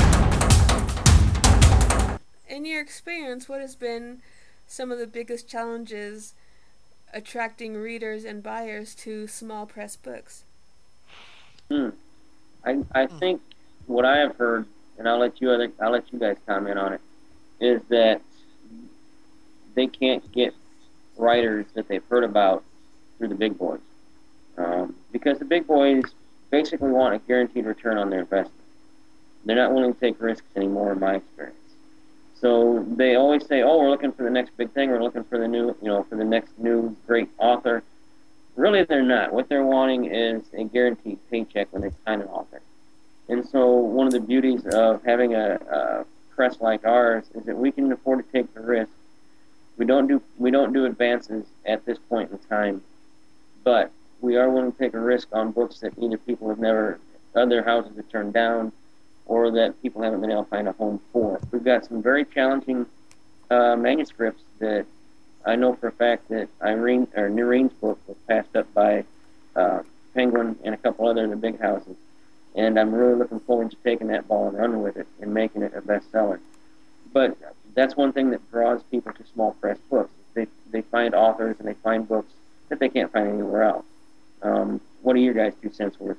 In your experience, what has been some of the biggest challenges attracting readers and buyers to small press books? Hmm. I I think what I have heard, and I'll let you other I'll let you guys comment on it, is that they can't get writers that they've heard about through the big boys, um, because the big boys basically want a guaranteed return on their investment. They're not willing to take risks anymore, in my experience. So they always say, "Oh, we're looking for the next big thing. We're looking for the new, you know, for the next new great author." Really, they're not. What they're wanting is a guaranteed paycheck when they sign an author. And so one of the beauties of having a, a press like ours is that we can afford to take the risk. We don't do we don't do advances at this point in time, but we are willing to take a risk on books that either people have never, other houses have turned down, or that people haven't been able to find a home for. We've got some very challenging uh, manuscripts that I know for a fact that Irene or Noreen's book was passed up by uh, Penguin and a couple other of the big houses, and I'm really looking forward to taking that ball and running with it and making it a bestseller. But that's one thing that draws people to small press books. They they find authors and they find books that they can't find anywhere else. Um, what are your guys' two cents worth?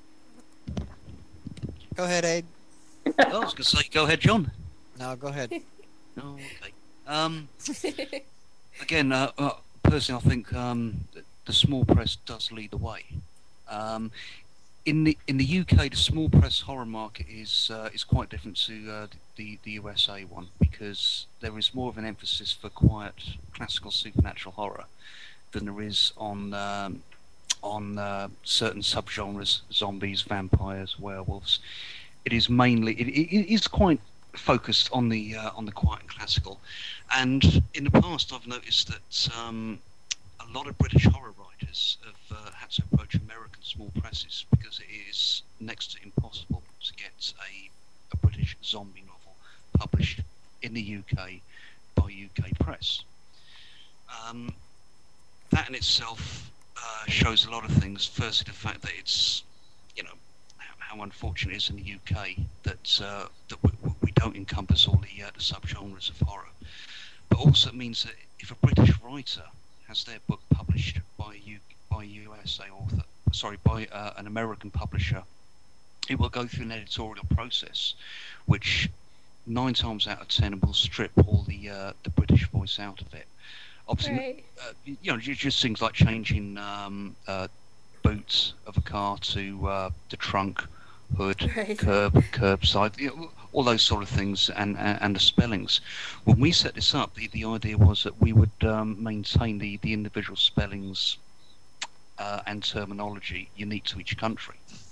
Go ahead, Abe. Oh, I was going to say, go ahead, John. No, go ahead. Oh, okay. Um, again, uh, uh, personally, I think um, the, the small press does lead the way. Um, in the in the U K, the small press horror market is uh, is quite different to uh, the the U S A one, because there is more of an emphasis for quiet classical supernatural horror than there is on um, on uh, certain subgenres: zombies, vampires, werewolves. It is mainly it, it is quite focused on the uh, on the quiet and classical. And in the past, I've noticed that um, a lot of British horror writers have uh, had to approach American small presses because it is next to impossible to get a, a British zombie novel published in the U K by U K press. Um, that in itself uh, shows a lot of things. Firstly, the fact that it's, you know, how, how unfortunate it is in the U K that uh, that we, we don't encompass all the, uh, the subgenres of horror. But also it means that if a British writer has their book published by a U, by a U S A author, sorry, by uh, an American publisher, it will go through an editorial process, which nine times out of ten will strip all the uh, the British voice out of it. Obviously, Right. uh, you know, just, just things like changing um, uh, boots of a car to uh, the trunk, hood, Right. curb, curbside, you know, all those sort of things, and, and and the spellings. When we set this up, the, the idea was that we would um, maintain the, the individual spellings uh, and terminology unique to each country.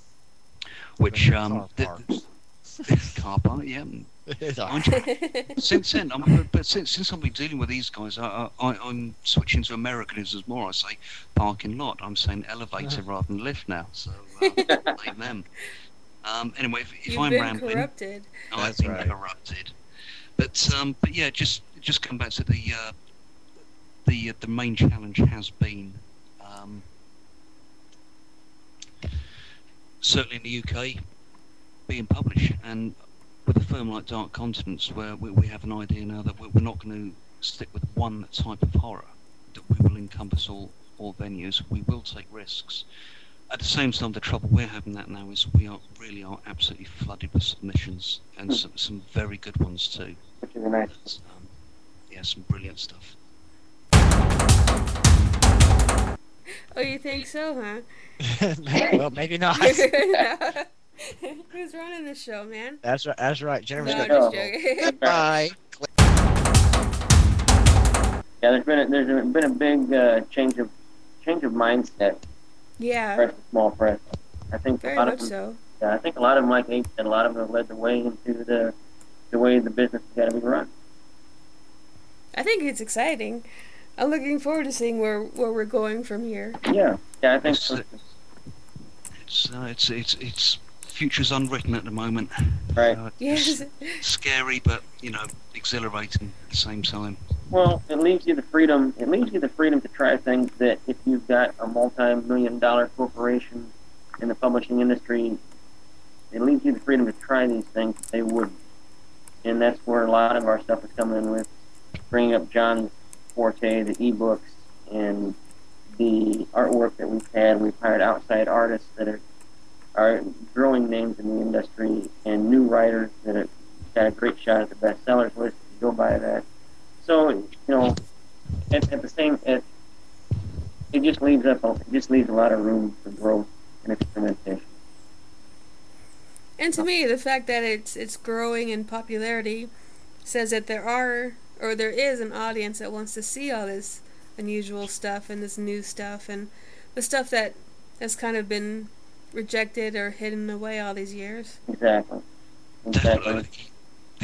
Which um, Car the, the car park, yeah. parks. Mind you, since then, I mean, but since, since I've been dealing with these guys, I, I, I'm switching to Americanisms more. I say parking lot. I'm saying elevator rather than lift now. So uh, blame them. Um, anyway, if, if You've I'm been rambling, corrupted. I've That's been right. corrupted. But um, but yeah, just just come back to the uh, the uh, the main challenge has been um, certainly in the U K being published, and with a firm like Dark Continents, where we, we have an idea now that we're, we're not going to stick with one type of horror, that we will encompass all all venues. We will take risks. At the same time, the trouble we're having that now is we are really are absolutely flooded with submissions, and some, some very good ones too. Which is a nice. Um, yeah, some brilliant stuff. Oh, you think so, huh? Well, maybe not. Who's running the show, man? That's right. That's right. No, Jennifer's I'm got just joking. Goodbye. Yeah, there's been a, there's been a big uh, change of change of mindset. Yeah, Press to small press. I think very a lot much of them, so. yeah, I think a lot of them, like Abe said, a lot of them have led the way into the the way the business has got to be run. I think it's exciting. I'm looking forward to seeing where, where we're going from here. Yeah, yeah, I think It's, so. uh, It's uh, it's it's it's future's unwritten at the moment. Right. Uh, Yes. it's scary, but you know, exhilarating at the same time. Well, it leaves you the freedom. It leaves you the freedom to try things that, if you've got a multi-million dollar corporation in the publishing industry, it leaves you the freedom to try these things that they wouldn't. And that's where a lot of our stuff is coming in with, bringing up John's forte, the ebooks, and the artwork that we've had. We've hired outside artists that are are growing names in the industry, and new writers that have got a great shot at the bestsellers list. If you go by that. So, you know, at, at the same, at, it just leaves up, it just leaves a lot of room for growth and experimentation. And to me, the fact that it's it's growing in popularity says that there are, or there is, an audience that wants to see all this unusual stuff and this new stuff and the stuff that has kind of been rejected or hidden away all these years. Exactly. Exactly. Definitely.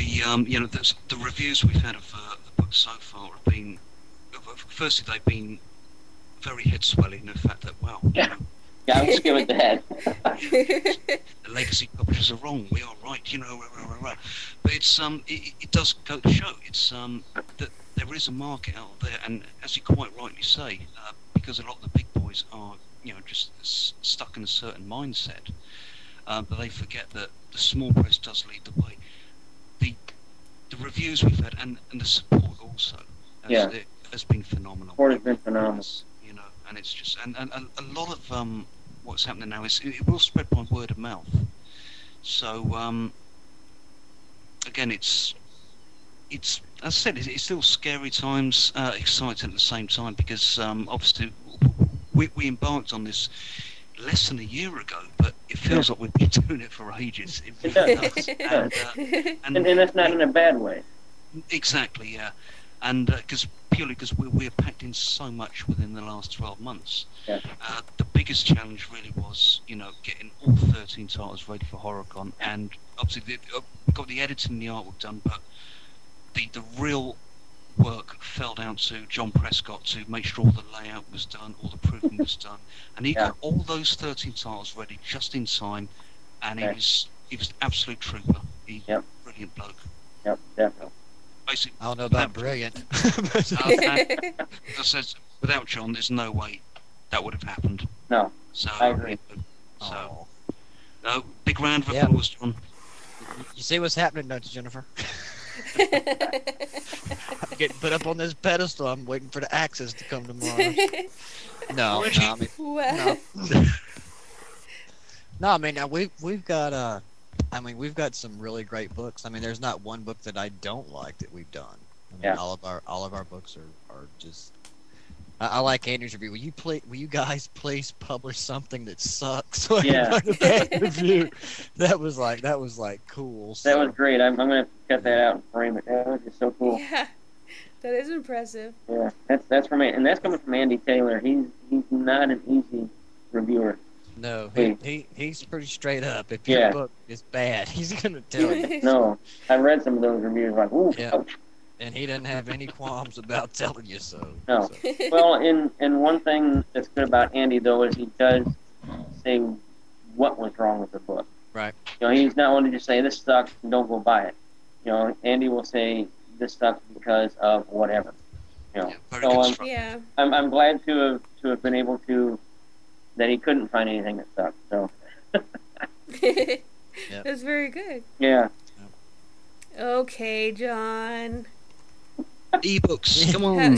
the um, you know the, the reviews we've had of uh, the book so far have been, firstly they've been very head swelling. The fact that wow, you Yeah. know, Yeah, I'm just giving it the head. the legacy publishers are wrong. We are right, you know. Rah, rah, rah, rah. But it's um, it, it does go to show it's um that there is a market out there, and as you quite rightly say, uh, because a lot of the big boys are you know just s- stuck in a certain mindset, uh, but they forget that the small press does lead the way. The the reviews we've had and, and the support also has, Yeah. it has been phenomenal. Support has been phenomenal. You know, and it's just and, and, and a lot of um what's happening now is it, it will spread by word of mouth. So um again, it's it's as I said, it's, it's still scary times, uh, exciting at the same time because um obviously we we embarked on this less than a year ago, but it feels like we've been doing it for ages. It It really does. does. And, uh, And, and that's not in a bad way. exactly, yeah. And because purely because we're, we're packed in so much within the last twelve months. Yeah. Uh, the biggest challenge really was, you know, getting all thirteen titles ready for HorrorCon, and obviously the, uh, we got the editing and the artwork done, but the the real work fell down to John Prescott to make sure all the layout was done, all the proofing was done, and he Yeah. got all those thirteen titles ready just in time, and he Okay. was he was an absolute trooper. He Yep. brilliant bloke. Yep, definitely. Basically, I don't know about brilliant. but- Uh, and as I said, without John, there's no way that would have happened. No, So, I agree. So, Oh. no, big round of Yeah. applause, John. You see what's happening, don't you, Jennifer? I'm getting put up on this pedestal. I'm waiting for the axes to come tomorrow. No, no, I mean, Wow. no. No, I mean, uh, we've we've got uh, I mean, we've got some really great books. I mean, there's not one book that I don't like that we've done. I mean, Yeah. all of our all of our books are, are just. I, I like Andrew's review. Will you play? Will you guys please publish something that sucks? So I can Yeah. write a bad review. That was like that was like cool. that So, was great. I'm, I'm going to cut that out and frame it. That was just so cool. Yeah. That is impressive. Yeah, that's that's from and that's coming from Andy Taylor. He's he's not an easy reviewer. no, he, he he's pretty straight up. If Yeah. your book is bad, he's gonna tell you. No, I read some of those reviews like, ooh, Yeah. ouch. And he doesn't have any qualms about telling you so. No. so. Well, and and one thing that's good about Andy though is he does say what was wrong with the book. Right. You know, he's not one to just say this sucks and don't go buy it. You know, Andy will say this sucks because of whatever. You know, Yeah, very so um, constructive. Yeah. I'm I'm glad to have to have been able to that he couldn't find anything that sucked. So That's very good. yeah, Okay, John. E-books, come How, on.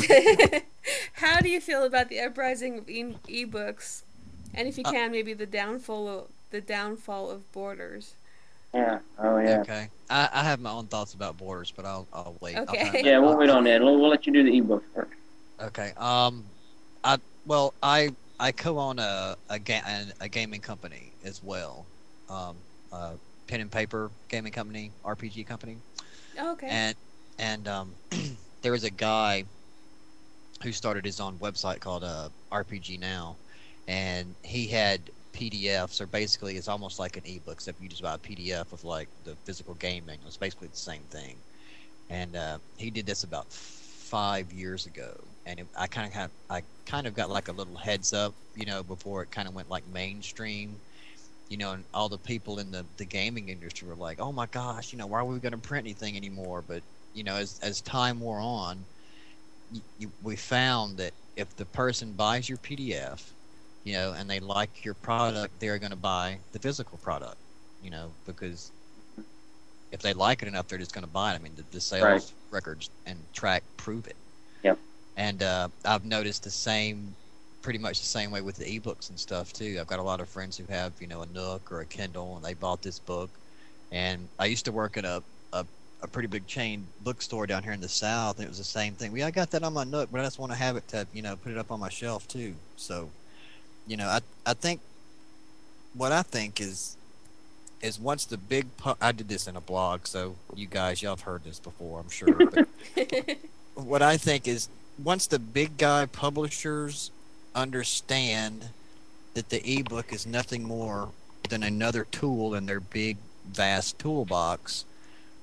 how do you feel about the uprising of e- ebooks? And if you Uh, can, maybe the downfall of the downfall of Borders. yeah, oh yeah, Okay. I, I have my own thoughts about Borders, but I'll I'll wait. I'll Okay. kinda- yeah. We'll I'll- wait on that. We'll, we'll let you do the ebook first. Okay. Um, I well I I co-own a a, ga- an- a gaming company as well. Um, a pen and paper gaming company, R P G company, Okay. and and um, there was a guy who started his own website called uh, R P G Now, and he had P D Fs, or basically it's almost like an ebook, except you just buy a P D F with like the physical game manual. It's basically the same thing, and uh, he did this about five years ago, and it, I kind of have I kind of got like a little heads up, you know, before it kind of went like mainstream. You know, and all the people in the, the gaming industry were like, "Oh my gosh, you know, why are we going to print anything anymore?" But you know, as as time wore on, you, you, we found that if the person buys your P D F, you know, and they like your product, they're going to buy the physical product, you know, because if they like it enough, they're just going to buy it. I mean, the, the sales Right. records and track prove it. Yep. And uh, I've noticed the same, pretty much the same way with the ebooks and stuff too. I've got a lot of friends who have, you know, a Nook or a Kindle, and they bought this book. And I used to work at a, a, a pretty big chain bookstore down here in the South, and it was the same thing. Well, I got that on my Nook, but I just want to have it to, you know, put it up on my shelf too. So, you know, I I think what I think is is once the big pu- I did this in a blog, so you guys y'all have heard this before, I'm sure. But what I think is once the big guy publishers understand that the ebook is nothing more than another tool in their big vast toolbox,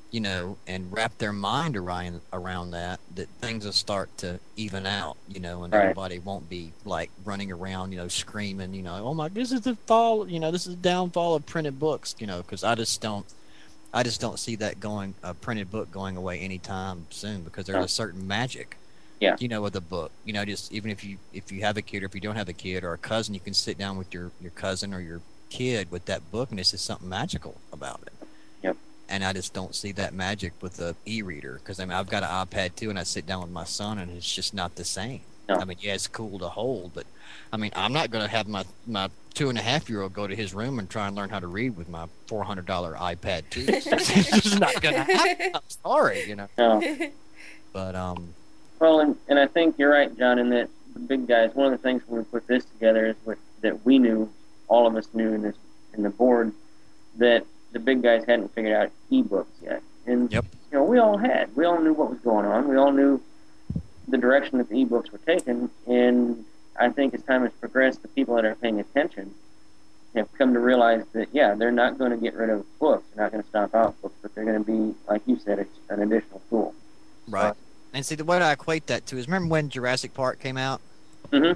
you know, and wrap their mind around around that, that things will start to even out, you know, and Right. everybody won't be like running around, you know, screaming, you know, oh my, this is the fall, you know, this is the downfall of printed books, you know, because I just don't, I just don't see that going, a printed book going away anytime soon, because there's No. a certain magic, Yeah. you know, with a book, you know, just even if you if you have a kid or if you don't have a kid or a cousin, you can sit down with your your cousin or your kid with that book, and it's just something magical about it. Yep. And I just don't see that magic with the e-reader, because I mean I've got an iPad too, and I sit down with my son, and it's just not the same. No. I mean, yeah, it's cool to hold, but I mean, I'm not going to have my my two and a half year old go to his room and try and learn how to read with my four hundred dollar iPad too. It's just not going to happen. I'm sorry, you know. No. But um, Well, and, and I think you're right, John, in that the big guys, one of the things when we put this together is what, that we knew, all of us knew in this in the board, that the big guys hadn't figured out ebooks yet. And, Yep. you know, we all had. We all knew what was going on. We all knew the direction that the ebooks were taking. And I think as time has progressed, the people that are paying attention have come to realize that, yeah, they're not going to get rid of books. They're not going to stomp out books, but they're going to be, like you said, it's an additional tool. right. And see, the way I equate that to is, remember when Jurassic Park came out? Mm-hmm.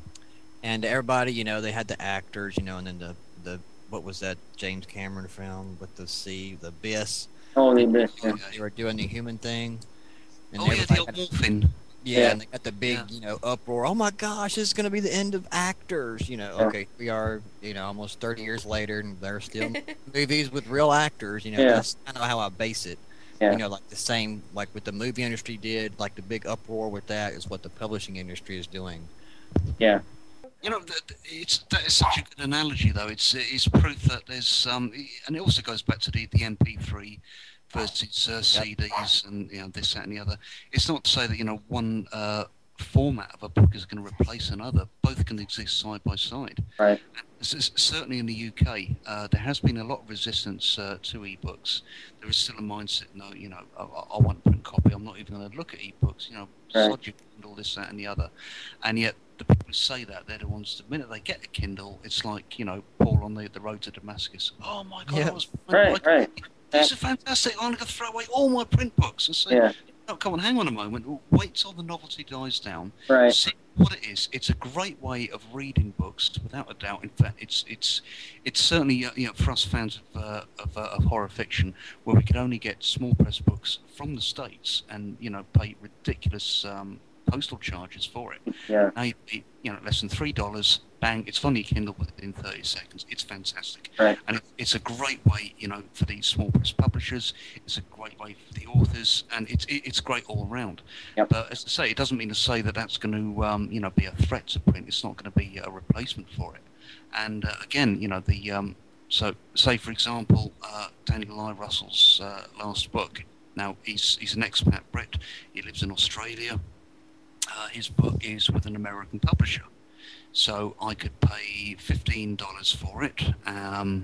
And everybody, you know, they had the actors, you know, and then the, the what was that James Cameron film with the sea, the abyss? Oh, the abyss. Oh, Yeah. yeah. They were doing the human thing. And Oh yeah, everybody the old had- morphin. yeah, Yeah. and they got the big, Yeah. you know, uproar. Oh my gosh, this is going to be the end of actors. You know, Yeah. okay, we are, you know, almost thirty years later, and there are still movies with real actors. You know, Yeah. that's kind of how I base it. Yeah. You know, like the same, like what the movie industry did, like the big uproar with that is what the publishing industry is doing. Yeah. You know, that, it's that is such a good analogy, though. It's it's proof that there's um, and it also goes back to the, the M P three versus uh, C Ds and you know this, that, and the other. It's not to say that you know one uh, format of a book is going to replace another. Both can exist side by side. Right. And s- s- certainly in the U K, uh, there has been a lot of resistance uh, to ebooks. There is still a mindset, no, you know, I, I I want a print copy. I'm not even going to look at ebooks. You know, Right. sod your Kindle, this, that, and the other. And yet, the people who say that, they're the ones. The minute they get a Kindle, it's like you know, Paul on the, the road to Damascus. Oh my God, Yeah. I was Right, right. These are fantastic. I'm going to throw away all my print books and say, Yeah. no, come on, hang on a moment. Wait till the novelty dies down. Right. See what it is. It's a great way of reading books, without a doubt. In fact, it's it's it's certainly uh, you know for us fans of uh, of, uh, of horror fiction, where we could only get small press books from the States and you know pay ridiculous um, postal charges for it. Yeah. Now you, pay, you know less than three dollars. Bang! It's on your Kindle within thirty seconds. It's fantastic, Right. and it, it's a great way, you know, for these small press publishers. It's a great way for the authors, and it's it, it's great all around. Yep. But as I say, it doesn't mean to say that that's going to, um, you know, be a threat to print. It's not going to be a replacement for it. And uh, again, you know, the um, so say for example, uh, Daniel I. Russell's uh, last book. Now he's he's an expat Brit. He lives in Australia. Uh, his book is with an American publisher. So I could pay fifteen dollars for it, um,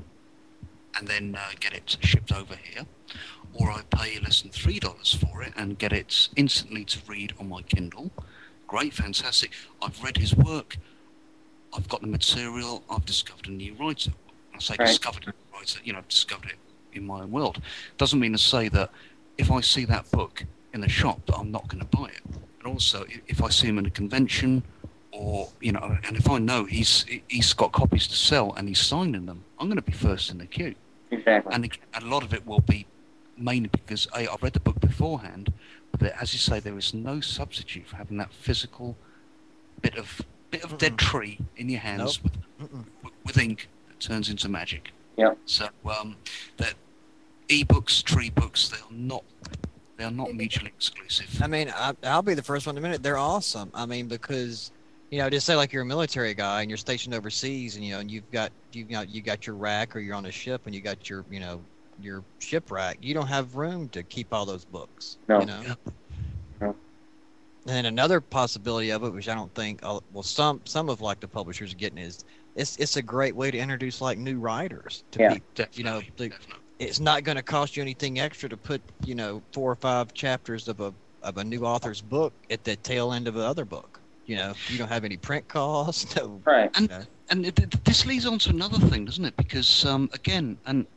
and then uh, get it shipped over here, or I pay less than three dollars for it and get it instantly to read on my Kindle. Great, fantastic. I've read his work. I've got the material. I've discovered a new writer. I say Right. discovered a new writer. You know, I've discovered it in my own world. Doesn't mean to say that if I see that book in the shop that I'm not going to buy it. And also, i- if I see him in a convention, or you know, and if I know he's he's got copies to sell and he's signing them, I'm going to be first in the queue. Exactly. And again, a lot of it will be mainly because A, I've read the book beforehand, but there, as you say, there is no substitute for having that physical bit of bit of dead tree in your hands with, Mm-mm. with ink that turns into magic. Yep. So um, that e-books, tree books, they are not they are not mutually exclusive. I mean, I, I'll be the first one to admit it. They're awesome. I mean, because you know, just say like you're a military guy and you're stationed overseas, and you know, and you've got you've got you got your rack, or you're on a ship and you got your you know your ship rack. You don't have room to keep all those books. No. You know. Yeah. No. And then another possibility of it, which I don't think, uh, well, some some of like the publishers are getting is it's it's a great way to introduce like new writers to Yeah. people. Definitely, You know, the- definitely. it's not going to cost you anything extra to put you know four or five chapters of a of a new author's book at the tail end of another book. You know, you don't have any print costs. No, Right. And you know. and it, it- this leads on to another thing, doesn't it? Because um, again, and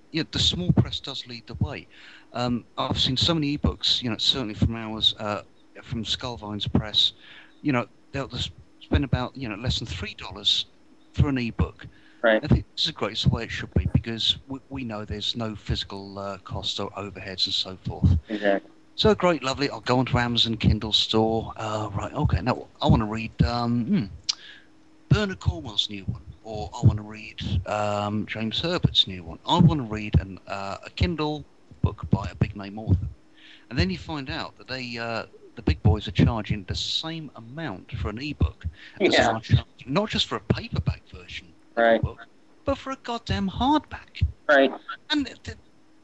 yeah, the small press does lead the way. Um, I've seen so many ebooks, you know, certainly from ours, uh, from Skullvines Press, you know, they'll just spend about, you know, less than three dollars for an ebook. Right. I think this is great. It's the way it should be because we, we know there's no physical uh, costs or overheads and so forth. Exactly. So great, lovely. I'll go onto Amazon Kindle store. Uh, right, okay. Now I want to read um, hmm, Bernard Cornwell's new one, or I want to read um, James Herbert's new one. I want to read an, uh, a Kindle book by a big name author, and then you find out that they, uh, the big boys, are charging the same amount for an ebook as Yeah. are charging, not just for a paperback version of Right. the book, but for a goddamn hardback. Right. And th- th-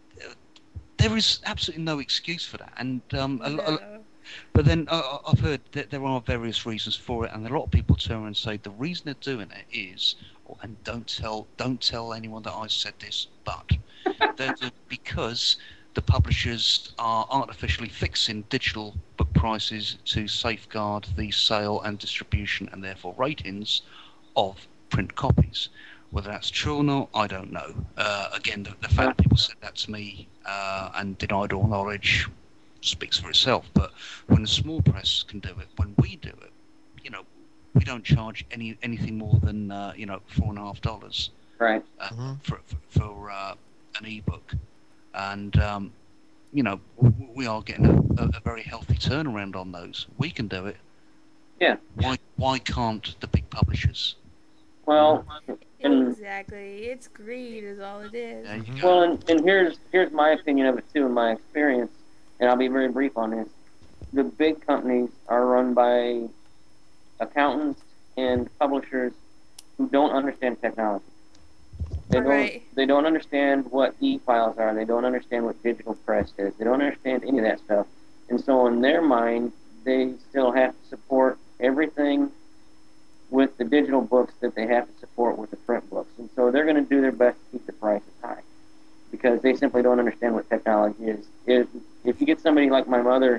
there is absolutely no excuse for that. And um, a, lo- No. but then uh, I've heard that there are various reasons for it, and a lot of people turn around and say the reason they're doing it is, oh, and don't tell don't tell anyone that I said this, but they're doing it because the publishers are artificially fixing digital book prices to safeguard the sale and distribution and therefore ratings of print copies. Whether that's true or not, I don't know. Uh, again, the, the fact that people said that to me uh, and denied all knowledge speaks for itself. But when the small press can do it, when we do it, you know, we don't charge any anything more than uh, you know four and a half dollars Right. uh, Mhm. for for, for uh, an ebook, and um, you know we, we are getting a, a, a very healthy turnaround on those. We can do it. Yeah. Why why can't the big publishers? Well, and Exactly. It's greed is all it is. There you Mhm. go. well, and, and here's here's my opinion of it too, and my experience, and I'll be very brief on this. The big companies are run by accountants and publishers who don't understand technology. They don't. Right. They don't understand what e-files are. They don't understand what digital press is. They don't understand any of that stuff. And so, in their mind, they still have to support everything with the digital books that they have to support with the print books. And so, they're going to do their best to keep the prices high because they simply don't understand what technology is. If if you get somebody like my mother,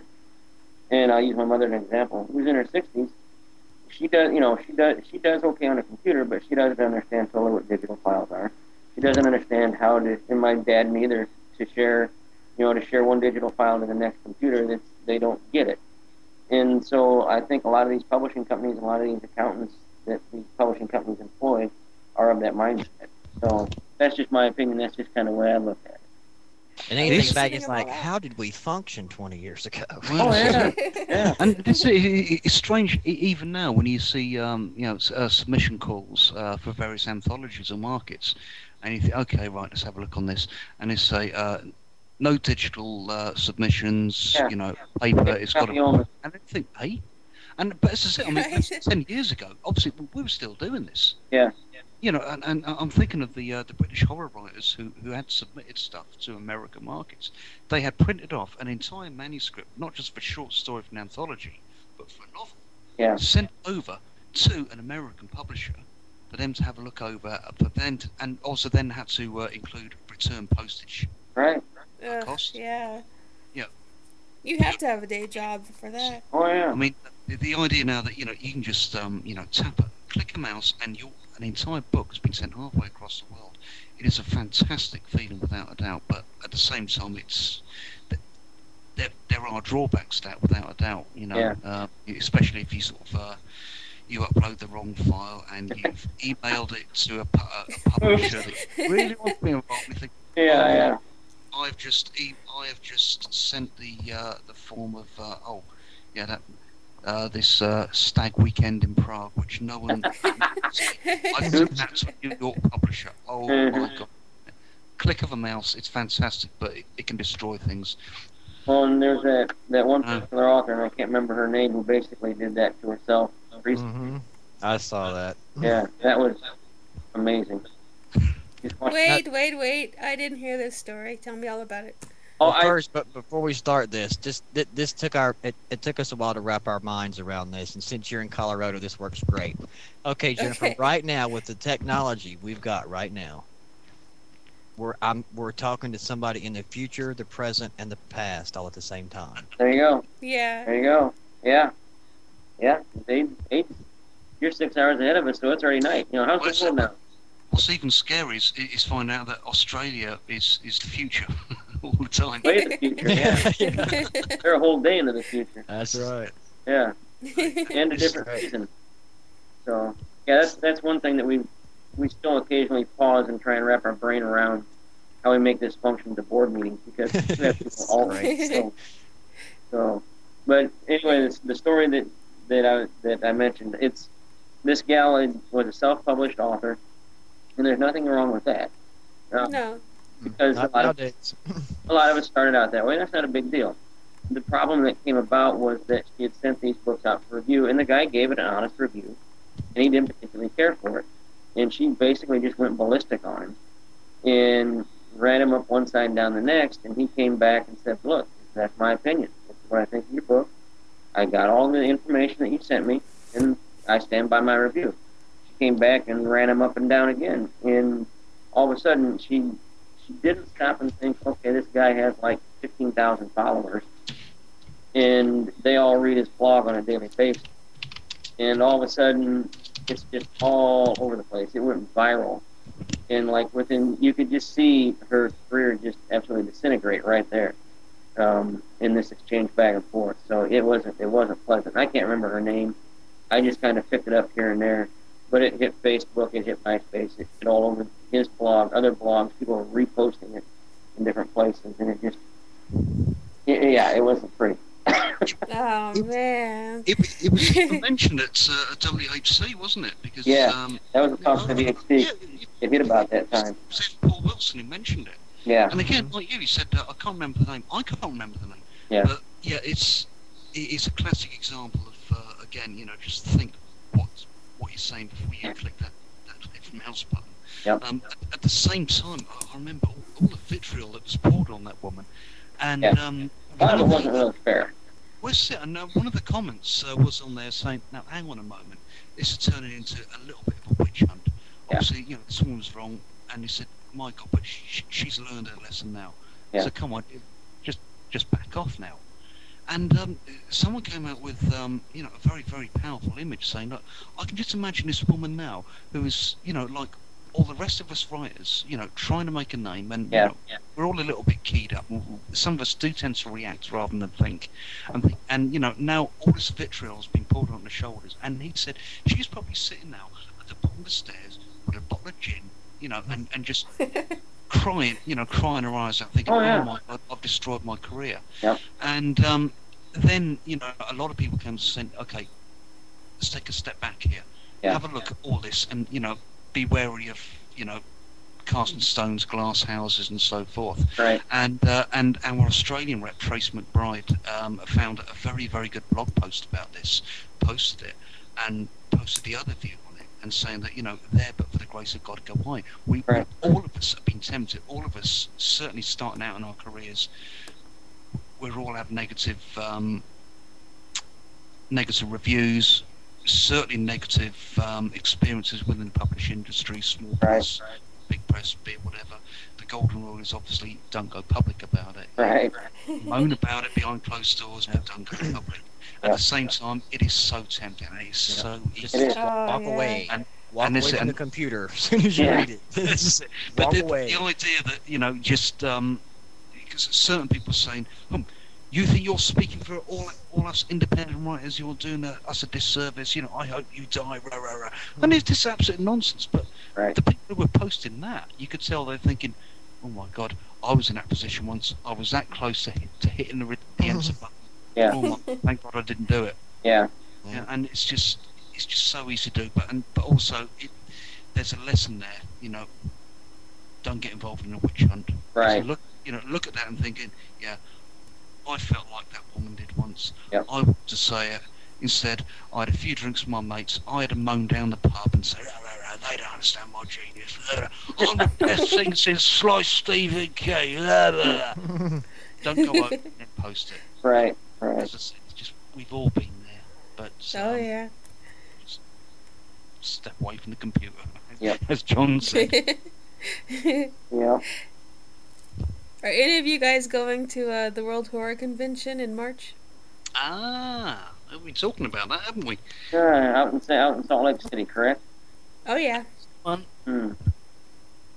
and I'll use my mother as an example, who's in her sixties, she does, you know, she does, she does okay on a computer, but she doesn't understand totally what digital files are. She doesn't understand how to, and my dad neither, to share, you know, to share one digital file to the next computer. That's they don't get it. And so I think a lot of these publishing companies, a lot of these accountants that these publishing companies employ, are of that mindset. So that's just my opinion. That's just kind of the way I look at it. And then you think This- back, it's like, how did we function twenty years ago? Well, Oh, yeah. Yeah. And this, it, it- it's strange e- even now when you see um, you know s- uh, submission calls uh, for various anthologies or markets, and you think, okay, right, let's have a look on this, and they say uh, no digital uh, submissions, Yeah. you know, paper. It's got Copy only. to, and they think, hey, and but this is it. I mean, Right. that's ten years ago, obviously we were still doing this. Yeah. You know, and, and I'm thinking of the uh, the British horror writers who, who had submitted stuff to American markets. They had printed off an entire manuscript, not just for short story for an anthology, but for a novel, Yeah. sent over to an American publisher for them to have a look over, uh, for them to, and also then had to uh, include return postage. Right. Ugh, cost. yeah. Yeah. You have to have a day job for that. Oh yeah. I mean, the, the idea now that you know you can just um, you know tap a click a mouse and your an entire book has been sent halfway across the world. It is a fantastic feeling, without a doubt. But at the same time, it's th- there there are drawbacks to that, without a doubt. You know, Yeah. uh, especially if you sort of uh, you upload the wrong file and you've emailed it to a, pu- a publisher that really wants to be involved. You think, Yeah. Yeah. I've just e- I have just sent the uh, the form of uh, oh yeah that uh, this uh, stag weekend in Prague, which no one. I sent that to a New York publisher. Oh my god! Click of a mouse, it's fantastic, but it, it can destroy things. Well, and there's that that one Uh. particular author, and I can't remember her name, who basically did that to herself recently. hmm I saw that. Yeah, that was amazing. Just watch- Wait, wait, wait. I didn't hear this story. Tell me all about it. Oh, Well, I, first, but before we start this, just th- this took our it, it took us a while to wrap our minds around this, and since you're in Colorado, this works great. Okay, Jennifer, Okay. right now with the technology we've got right now, we're I'm we're talking to somebody in the future, the present, and the past all at the same time. there you go. Yeah. There you go. Yeah. Yeah. They, they, you're six hours ahead of us, so it's already night. You know, how's the What's world now? what's even scary is, is find out that Australia is, is the future all the time. Way in the future, yeah. yeah. They're a whole day into the future. That's right. Yeah, and a different Right. season. So, yeah, that's that's one thing that we we still occasionally pause and try and wrap our brain around how we make this function to board meetings because we have people all Right. so, so, but anyway, this, the story that that I that I mentioned, it's this gal is- was a self-published author, and there's nothing wrong with that. Um, No. because a Not lot of nowadays. a lot of us started out that way. That's not a big deal. The problem that came about was that she had sent these books out for review, and the guy gave it an honest review, and he didn't particularly care for it. And she basically just went ballistic on him and ran him up one side and down the next, and he came back and said, look, that's my opinion. This is what I think of your book. I got all the information that you sent me, and I stand by my review. She came back and ran him up and down again, and all of a sudden she she didn't stop and think, okay, this guy has like fifteen thousand followers, and they all read his blog on a daily basis. And all of a sudden, it's just all over the place. It went viral. And like within, you could just see her career just absolutely disintegrate right there um, in this exchange back and forth. So it wasn't, it wasn't pleasant. I can't remember her name. I just kind of picked it up here and there. But it hit Facebook, it hit MySpace, it hit all over his blog, other blogs. People were reposting it in different places, and it just, it, yeah, it wasn't pretty. Oh man. It, was- it was even mentioned at uh, W H C, wasn't it? Because Yeah, um, that was a talk to W H C. yeah, It hit about that time. It was Paul Wilson who mentioned it. Yeah, And again, like you, he said, uh, I can't remember the name. I can't remember the name. Yeah. But yeah, it's it is a classic example of uh, again, you know, just think what what you're saying before you click that, that little mouse button. Yep. Um, at, at the same time, I, I remember all, all the vitriol that was poured on that woman, and Yeah. um, a lot one of of it the- wasn't really fair. Where's it? And uh, one of the comments uh, was on there saying, "Now, hang on a moment. This is turning into a little bit of a witch hunt. Yeah. Obviously, you know, this woman's wrong." And he said, "My God, but she, she's learned her lesson now. Yeah. So come on, just just back off now." And um, someone came out with, um, you know, a very very powerful image saying, "Look, I can just imagine this woman now, who is, you know, like all the rest of us writers, you know, trying to make a name, and Yeah. you know, we're all a little bit keyed up. Some of us do tend to react rather than think, and think, and you know, now all this vitriol has been pulled on the shoulders." And he said she's probably sitting now at the bottom of the stairs with a bottle of gin, you know, and, and just crying, you know, crying her eyes out, thinking, Oh, "Oh, yeah. my God, I've destroyed my career." Yep. And um, then, you know, a lot of people came and said, "Okay, let's take a step back here. Yeah. Have a look at all this, and you know, be wary of, you know, casting stones, glass houses, and so forth." Right. And uh, and our Australian rep Trace McBride um, found a very very good blog post about this, posted it, and posted the other view on it, and saying that, you know, there but for the grace of God go I. We, Right. we all of us have been tempted. All of us, certainly starting out in our careers, we all have negative um, negative reviews. Certainly negative um, experiences within the publishing industry, small Right. press, big press, bit whatever. The golden rule is obviously don't go public about it. Right. Moan about it behind closed doors, and don't go public. At Yeah. the same time, it is so tempting. It is Yeah. so Just easy. It is. Oh, walk yeah. away. And- walk and away this- from and- the computer as soon as you Yeah. read it. Just But walk the, away. the idea that, you know, just um, because certain people are saying, "Hmm, you think you're speaking for all all us independent writers? You're doing a, us a disservice. You know, I hope you die." Rah, rah, rah. And it's just absolute nonsense. But Right. the people who were posting that, you could tell they're thinking, "Oh my God, I was in that position once. I was that close to hit, to hitting the, re- the enter button. Yeah. Oh my, thank God I didn't do it." Yeah. Yeah, and it's just it's just so easy to do. But and but also it, there's a lesson there. You know, don't get involved in a witch hunt. Right. So look, you know, look at that and thinking, yeah, I felt like that woman did once. Yep. I want to say it. Instead, I had a few drinks with my mates. I had to moan down the pub and say, "Rah, rah, rah, they don't understand my genius. Rah, rah. I'm the best thing since sliced Stephen King." Rah, rah, rah." Don't go over and post it. Right. Right. As I said, it's just we've all been there. But Oh um, yeah. step away from the computer. Yep. As John said. Yeah. Are any of you guys going to uh, the World Horror Convention in March? Ah, we've been talking about that, haven't we? Sure. Out in Sa- out in Salt Lake City, correct? Oh yeah. Hmm.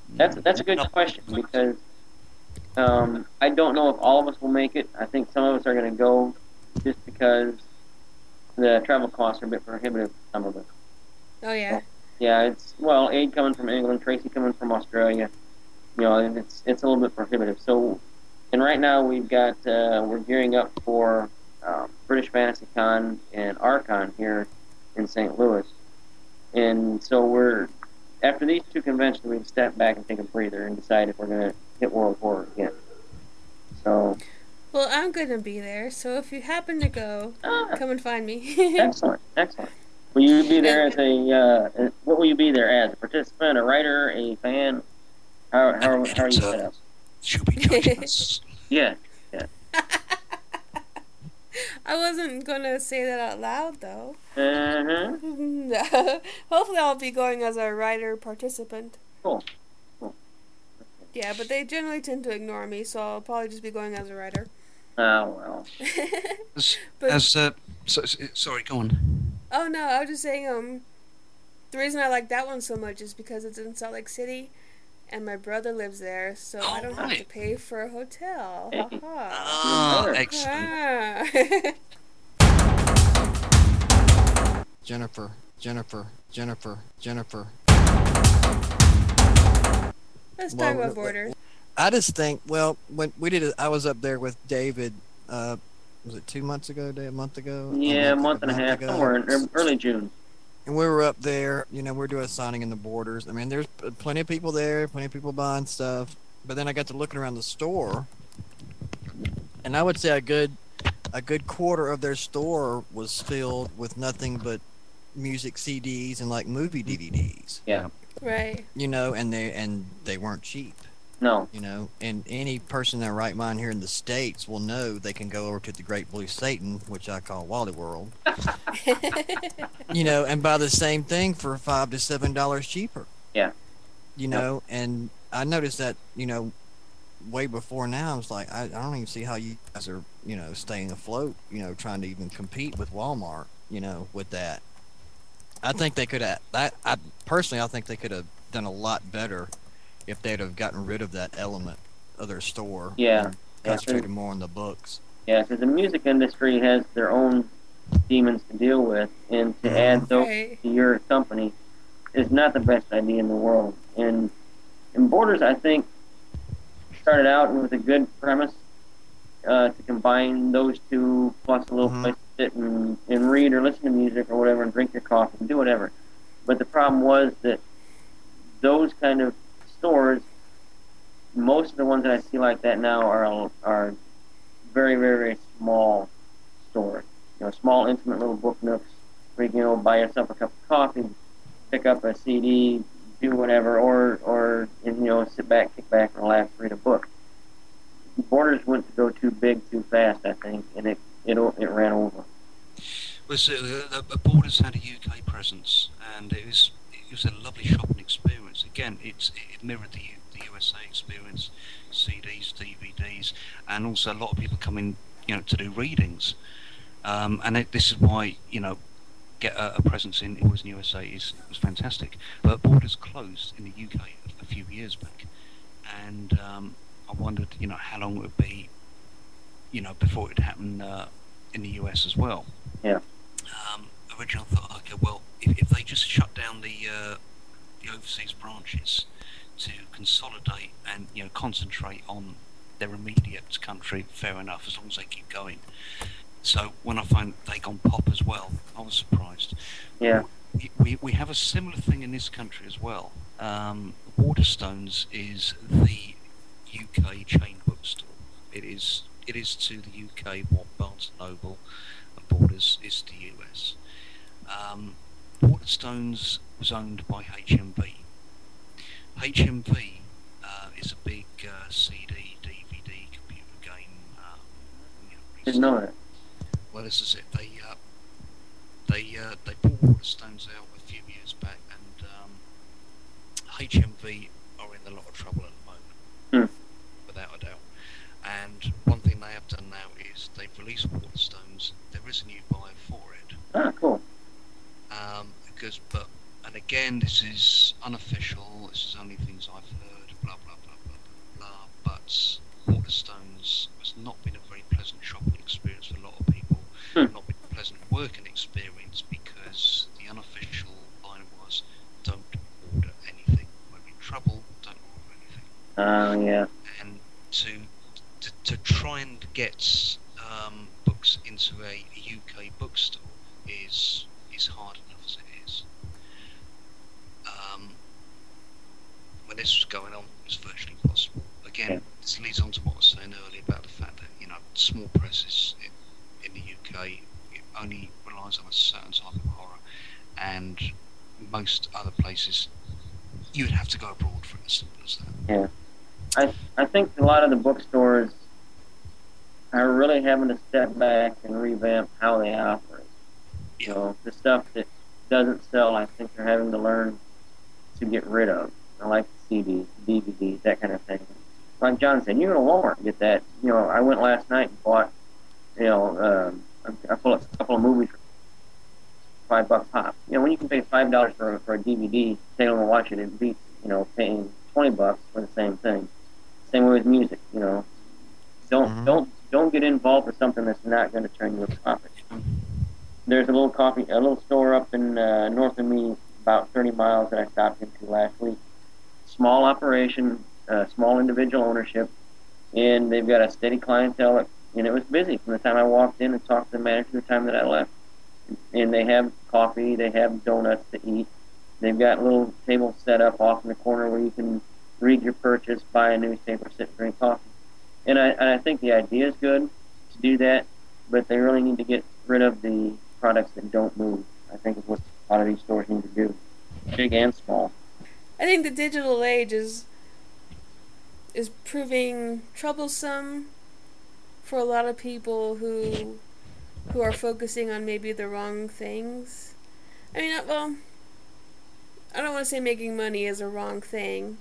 That's that's a good question because um, I don't know if all of us will make it. I think some of us are going to go just because the travel costs are a bit prohibitive for some of us. Oh yeah. Yeah, it's well, Aid coming from England, Tracy coming from Australia. You know, and it's it's a little bit prohibitive. So, and right now we've got uh, we're gearing up for um, British Fantasy Con and Archon here in Saint Louis, and so we're after these two conventions we've stepped back and take a breather and decide if we're going to hit World Horror again. So. Well, I'm gonna be there, so if you happen to go, Ah, come and find me. excellent, excellent. Will you be there as a, uh, what will you be there as? A participant, a writer, a fan? How, how, how are you set up? She'll be judging us. Yeah. I wasn't gonna say that out loud though. Uh-huh. No. Hopefully, I'll be going as a writer participant. Cool. Cool. Yeah, but they generally tend to ignore me, so I'll probably just be going as a writer. Oh, well. As, But- as uh, so, so- sorry, go on. Oh no, I was just saying, um, the reason I like that one so much is because it's in Salt Lake City, and my brother lives there, so I Oh, don't have to right. pay for a hotel. Hey. Ha-ha. Ah, Sure. excellent. Ah. Jennifer, Jennifer, Jennifer, Jennifer. Let's Well, talk about w- borders. I just think, well, when we did it, I was up there with David. Uh, was it two months ago? Day a month ago? Yeah, a month and a half, ago. somewhere in early June. And we were up there. You know, we're doing a signing in the borders. I mean, there's p- plenty of people there, plenty of people buying stuff. But then I got to looking around the store, and I would say a good, a good quarter of their store was filled with nothing but music C Ds and like movie D V Ds. Yeah. Right. You know, and they and they weren't cheap. No. You know, and any person in their right mind here in the States will know they can go over to the Great Blue Satan, which I call Wally World, you know, and buy the same thing for five to seven dollars cheaper. Yeah. You know, and I noticed that, you know, way before now. I was like, I, I don't even see how you guys are, you know, staying afloat, you know, trying to even compete with Walmart, you know, with that. I think they could have, I, I personally, I think they could have done a lot better if they'd have gotten rid of that element of their store. Yeah. And Yeah, concentrated more on the books. Yeah, because the music industry has their own demons to deal with, and to add those Right. to your company is not the best idea in the world. And, and Borders, I think, started out with a good premise uh, to combine those two plus a little Mhm. place to sit and, and read or listen to music or whatever and drink your coffee and do whatever. But the problem was that those kind of stores, most of the ones that I see like that now are are very, very, very small stores. You know, small, intimate little book nooks where you can, you know, buy yourself a cup of coffee, pick up a C D, do whatever, or or and, you know, sit back, kick back, and relax, read a book. Borders went to go too big, too fast, I think, and it it it ran over. Well, so, uh, the Borders had a U K presence, and it was it was a lovely shopping experience. Again, it's it mirrored the U, the U S A experience, C Ds, D V Ds, and also a lot of people coming, you know, to do readings. Um, and it, this is why, you know, get a, a presence in Borders in the U S A is was fantastic. But Borders closed in the U K a, a few years back, and um, I wondered, you know, how long it would be, you know, before it would happen uh, in the U S as well. Yeah. Um, originally I thought, okay, well, if, if they just shut down the uh, the overseas branches to consolidate and, you know, concentrate on their immediate country, fair enough, as long as they keep going. So when I found they gone pop as well, I was surprised. Yeah. We, we, we have a similar thing in this country as well. Um, Waterstones is the U K chain bookstore. It is it is to the U K what Barnes and Noble and Borders is to the U S. Um, Waterstones was owned by H M V. H M V uh, is a big uh, C D, D V D, computer game. Um, you know, Didn't know that. Well, this is it. They uh, they uh, they bought Waterstones out a few years back, and um, H M V are in a lot of trouble at the moment, Hmm. without a doubt. And one thing they have done now is they've released Waterstones. There is a new buyer for it, Ah, cool. um, because but and again, this is unofficial. This is only things I've heard. Blah blah blah blah blah blah. But Waterstones has not been a very pleasant shopping experience for a lot of people. Hmm. Not been a pleasant working experience because the unofficial line was, "Don't order anything. When you're in trouble, don't order anything." Oh, yeah. And to to, to try and get um, books into a, a U K bookstore is is hard enough as it is. Um, when this was going on, it was virtually impossible. Again, Yeah. this leads on to what I was saying earlier about the fact that, you know, small presses in, in the U K, it only relies on a certain type of horror, and most other places you'd have to go abroad for it, as simple as that. Yeah. I I think a lot of the bookstores are really having to step back and revamp how they operate. You know, the stuff that doesn't sell, I think they're having to learn to get rid of. I like the C Ds, D V Ds, that kind of thing. Like John said, you go to Walmart and get that. You know, I went last night and bought, you know, um, I pulled a couple of movies for five bucks pop. You know, when you can pay five dollars for a, for a D V D, they don't watch it. It beats, you know, paying twenty bucks for the same thing. Same way with music. You know, don't Mhm. don't don't get involved with something that's not going to turn you a profit. There's a little coffee, a little store up in uh, north of me, about thirty miles that I stopped into last week. Small operation, uh, small individual ownership, and they've got a steady clientele. And it was busy from the time I walked in and talked to the manager to the time that I left. And they have coffee, they have donuts to eat. They've got little tables set up off in the corner where you can read your purchase, buy a newspaper, sit and drink coffee. And I, and I think the idea is good to do that, but they really need to get rid of the products that don't move. I think is what a lot of these stores need to do, big and small. I think the digital age is is proving troublesome for a lot of people who who are focusing on maybe the wrong things. I mean, uh, well, I don't want to say making money is a wrong thing,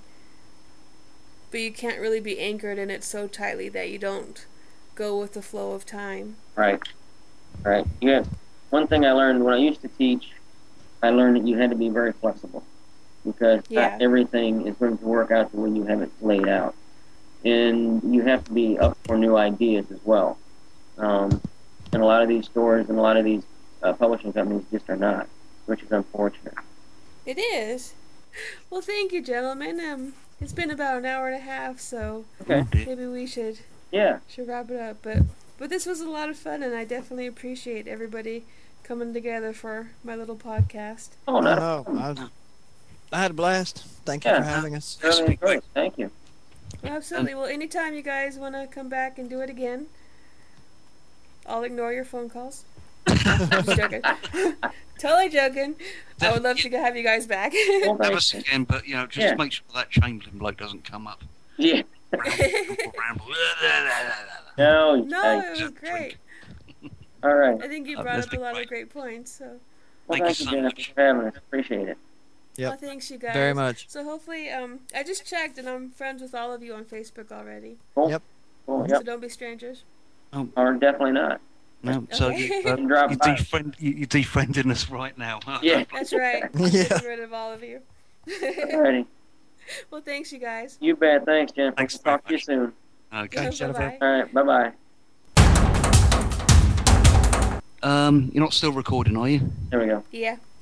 but you can't really be anchored in it so tightly that you don't go with the flow of time. Right, right. You have, one thing I learned when I used to teach, I learned that you had to be very flexible because Yeah. not everything is going to work out the way you have it laid out. And you have to be up for new ideas as well. Um, and a lot of these stores and a lot of these uh, publishing companies just are not, which is unfortunate. It is. Well, thank you, gentlemen. Um, it's been about an hour and a half, so Okay. maybe we should Yeah. should wrap it up. But but this was a lot of fun, and I definitely appreciate everybody coming together for my little podcast. Oh, I no. know. I, was- I had a blast. Thank you Yeah. for having us. Really enjoyed it. Thank you. Well, absolutely. Well, anytime you guys want to come back and do it again, I'll ignore your phone calls. I'm just joking. Totally joking. I would love to have you guys back. Well, Have thanks. us again, but, you know, just Yeah. make sure that Chamberlain bloke doesn't come up. Yeah. Ramble, ramble. No, No, I- it was Just great. all right. I think you Uh, brought that's up a been lot of great. great points. So, Well, Thank you thank you, so Jennifer, much. for having us. Appreciate it. Yep. well, thanks you guys Very much. So hopefully, um, I just checked and I'm friends with all of you on Facebook already. Cool. Yep. Cool. So Yep. don't be strangers. Or definitely not. No, so Okay. you, uh, You drop you're, by. defriend, you, you're defriending us right now. Yeah. That's right. I'm Yeah. getting rid of all of you. Alrighty. Well, thanks you guys. You bet. Thanks, Jennifer. Thanks We'll very talk to you much. soon. Okay. Thanks, Jennifer. Bye-bye. All right. Bye-bye. Um, you're not still recording, are you? There we go. Yeah.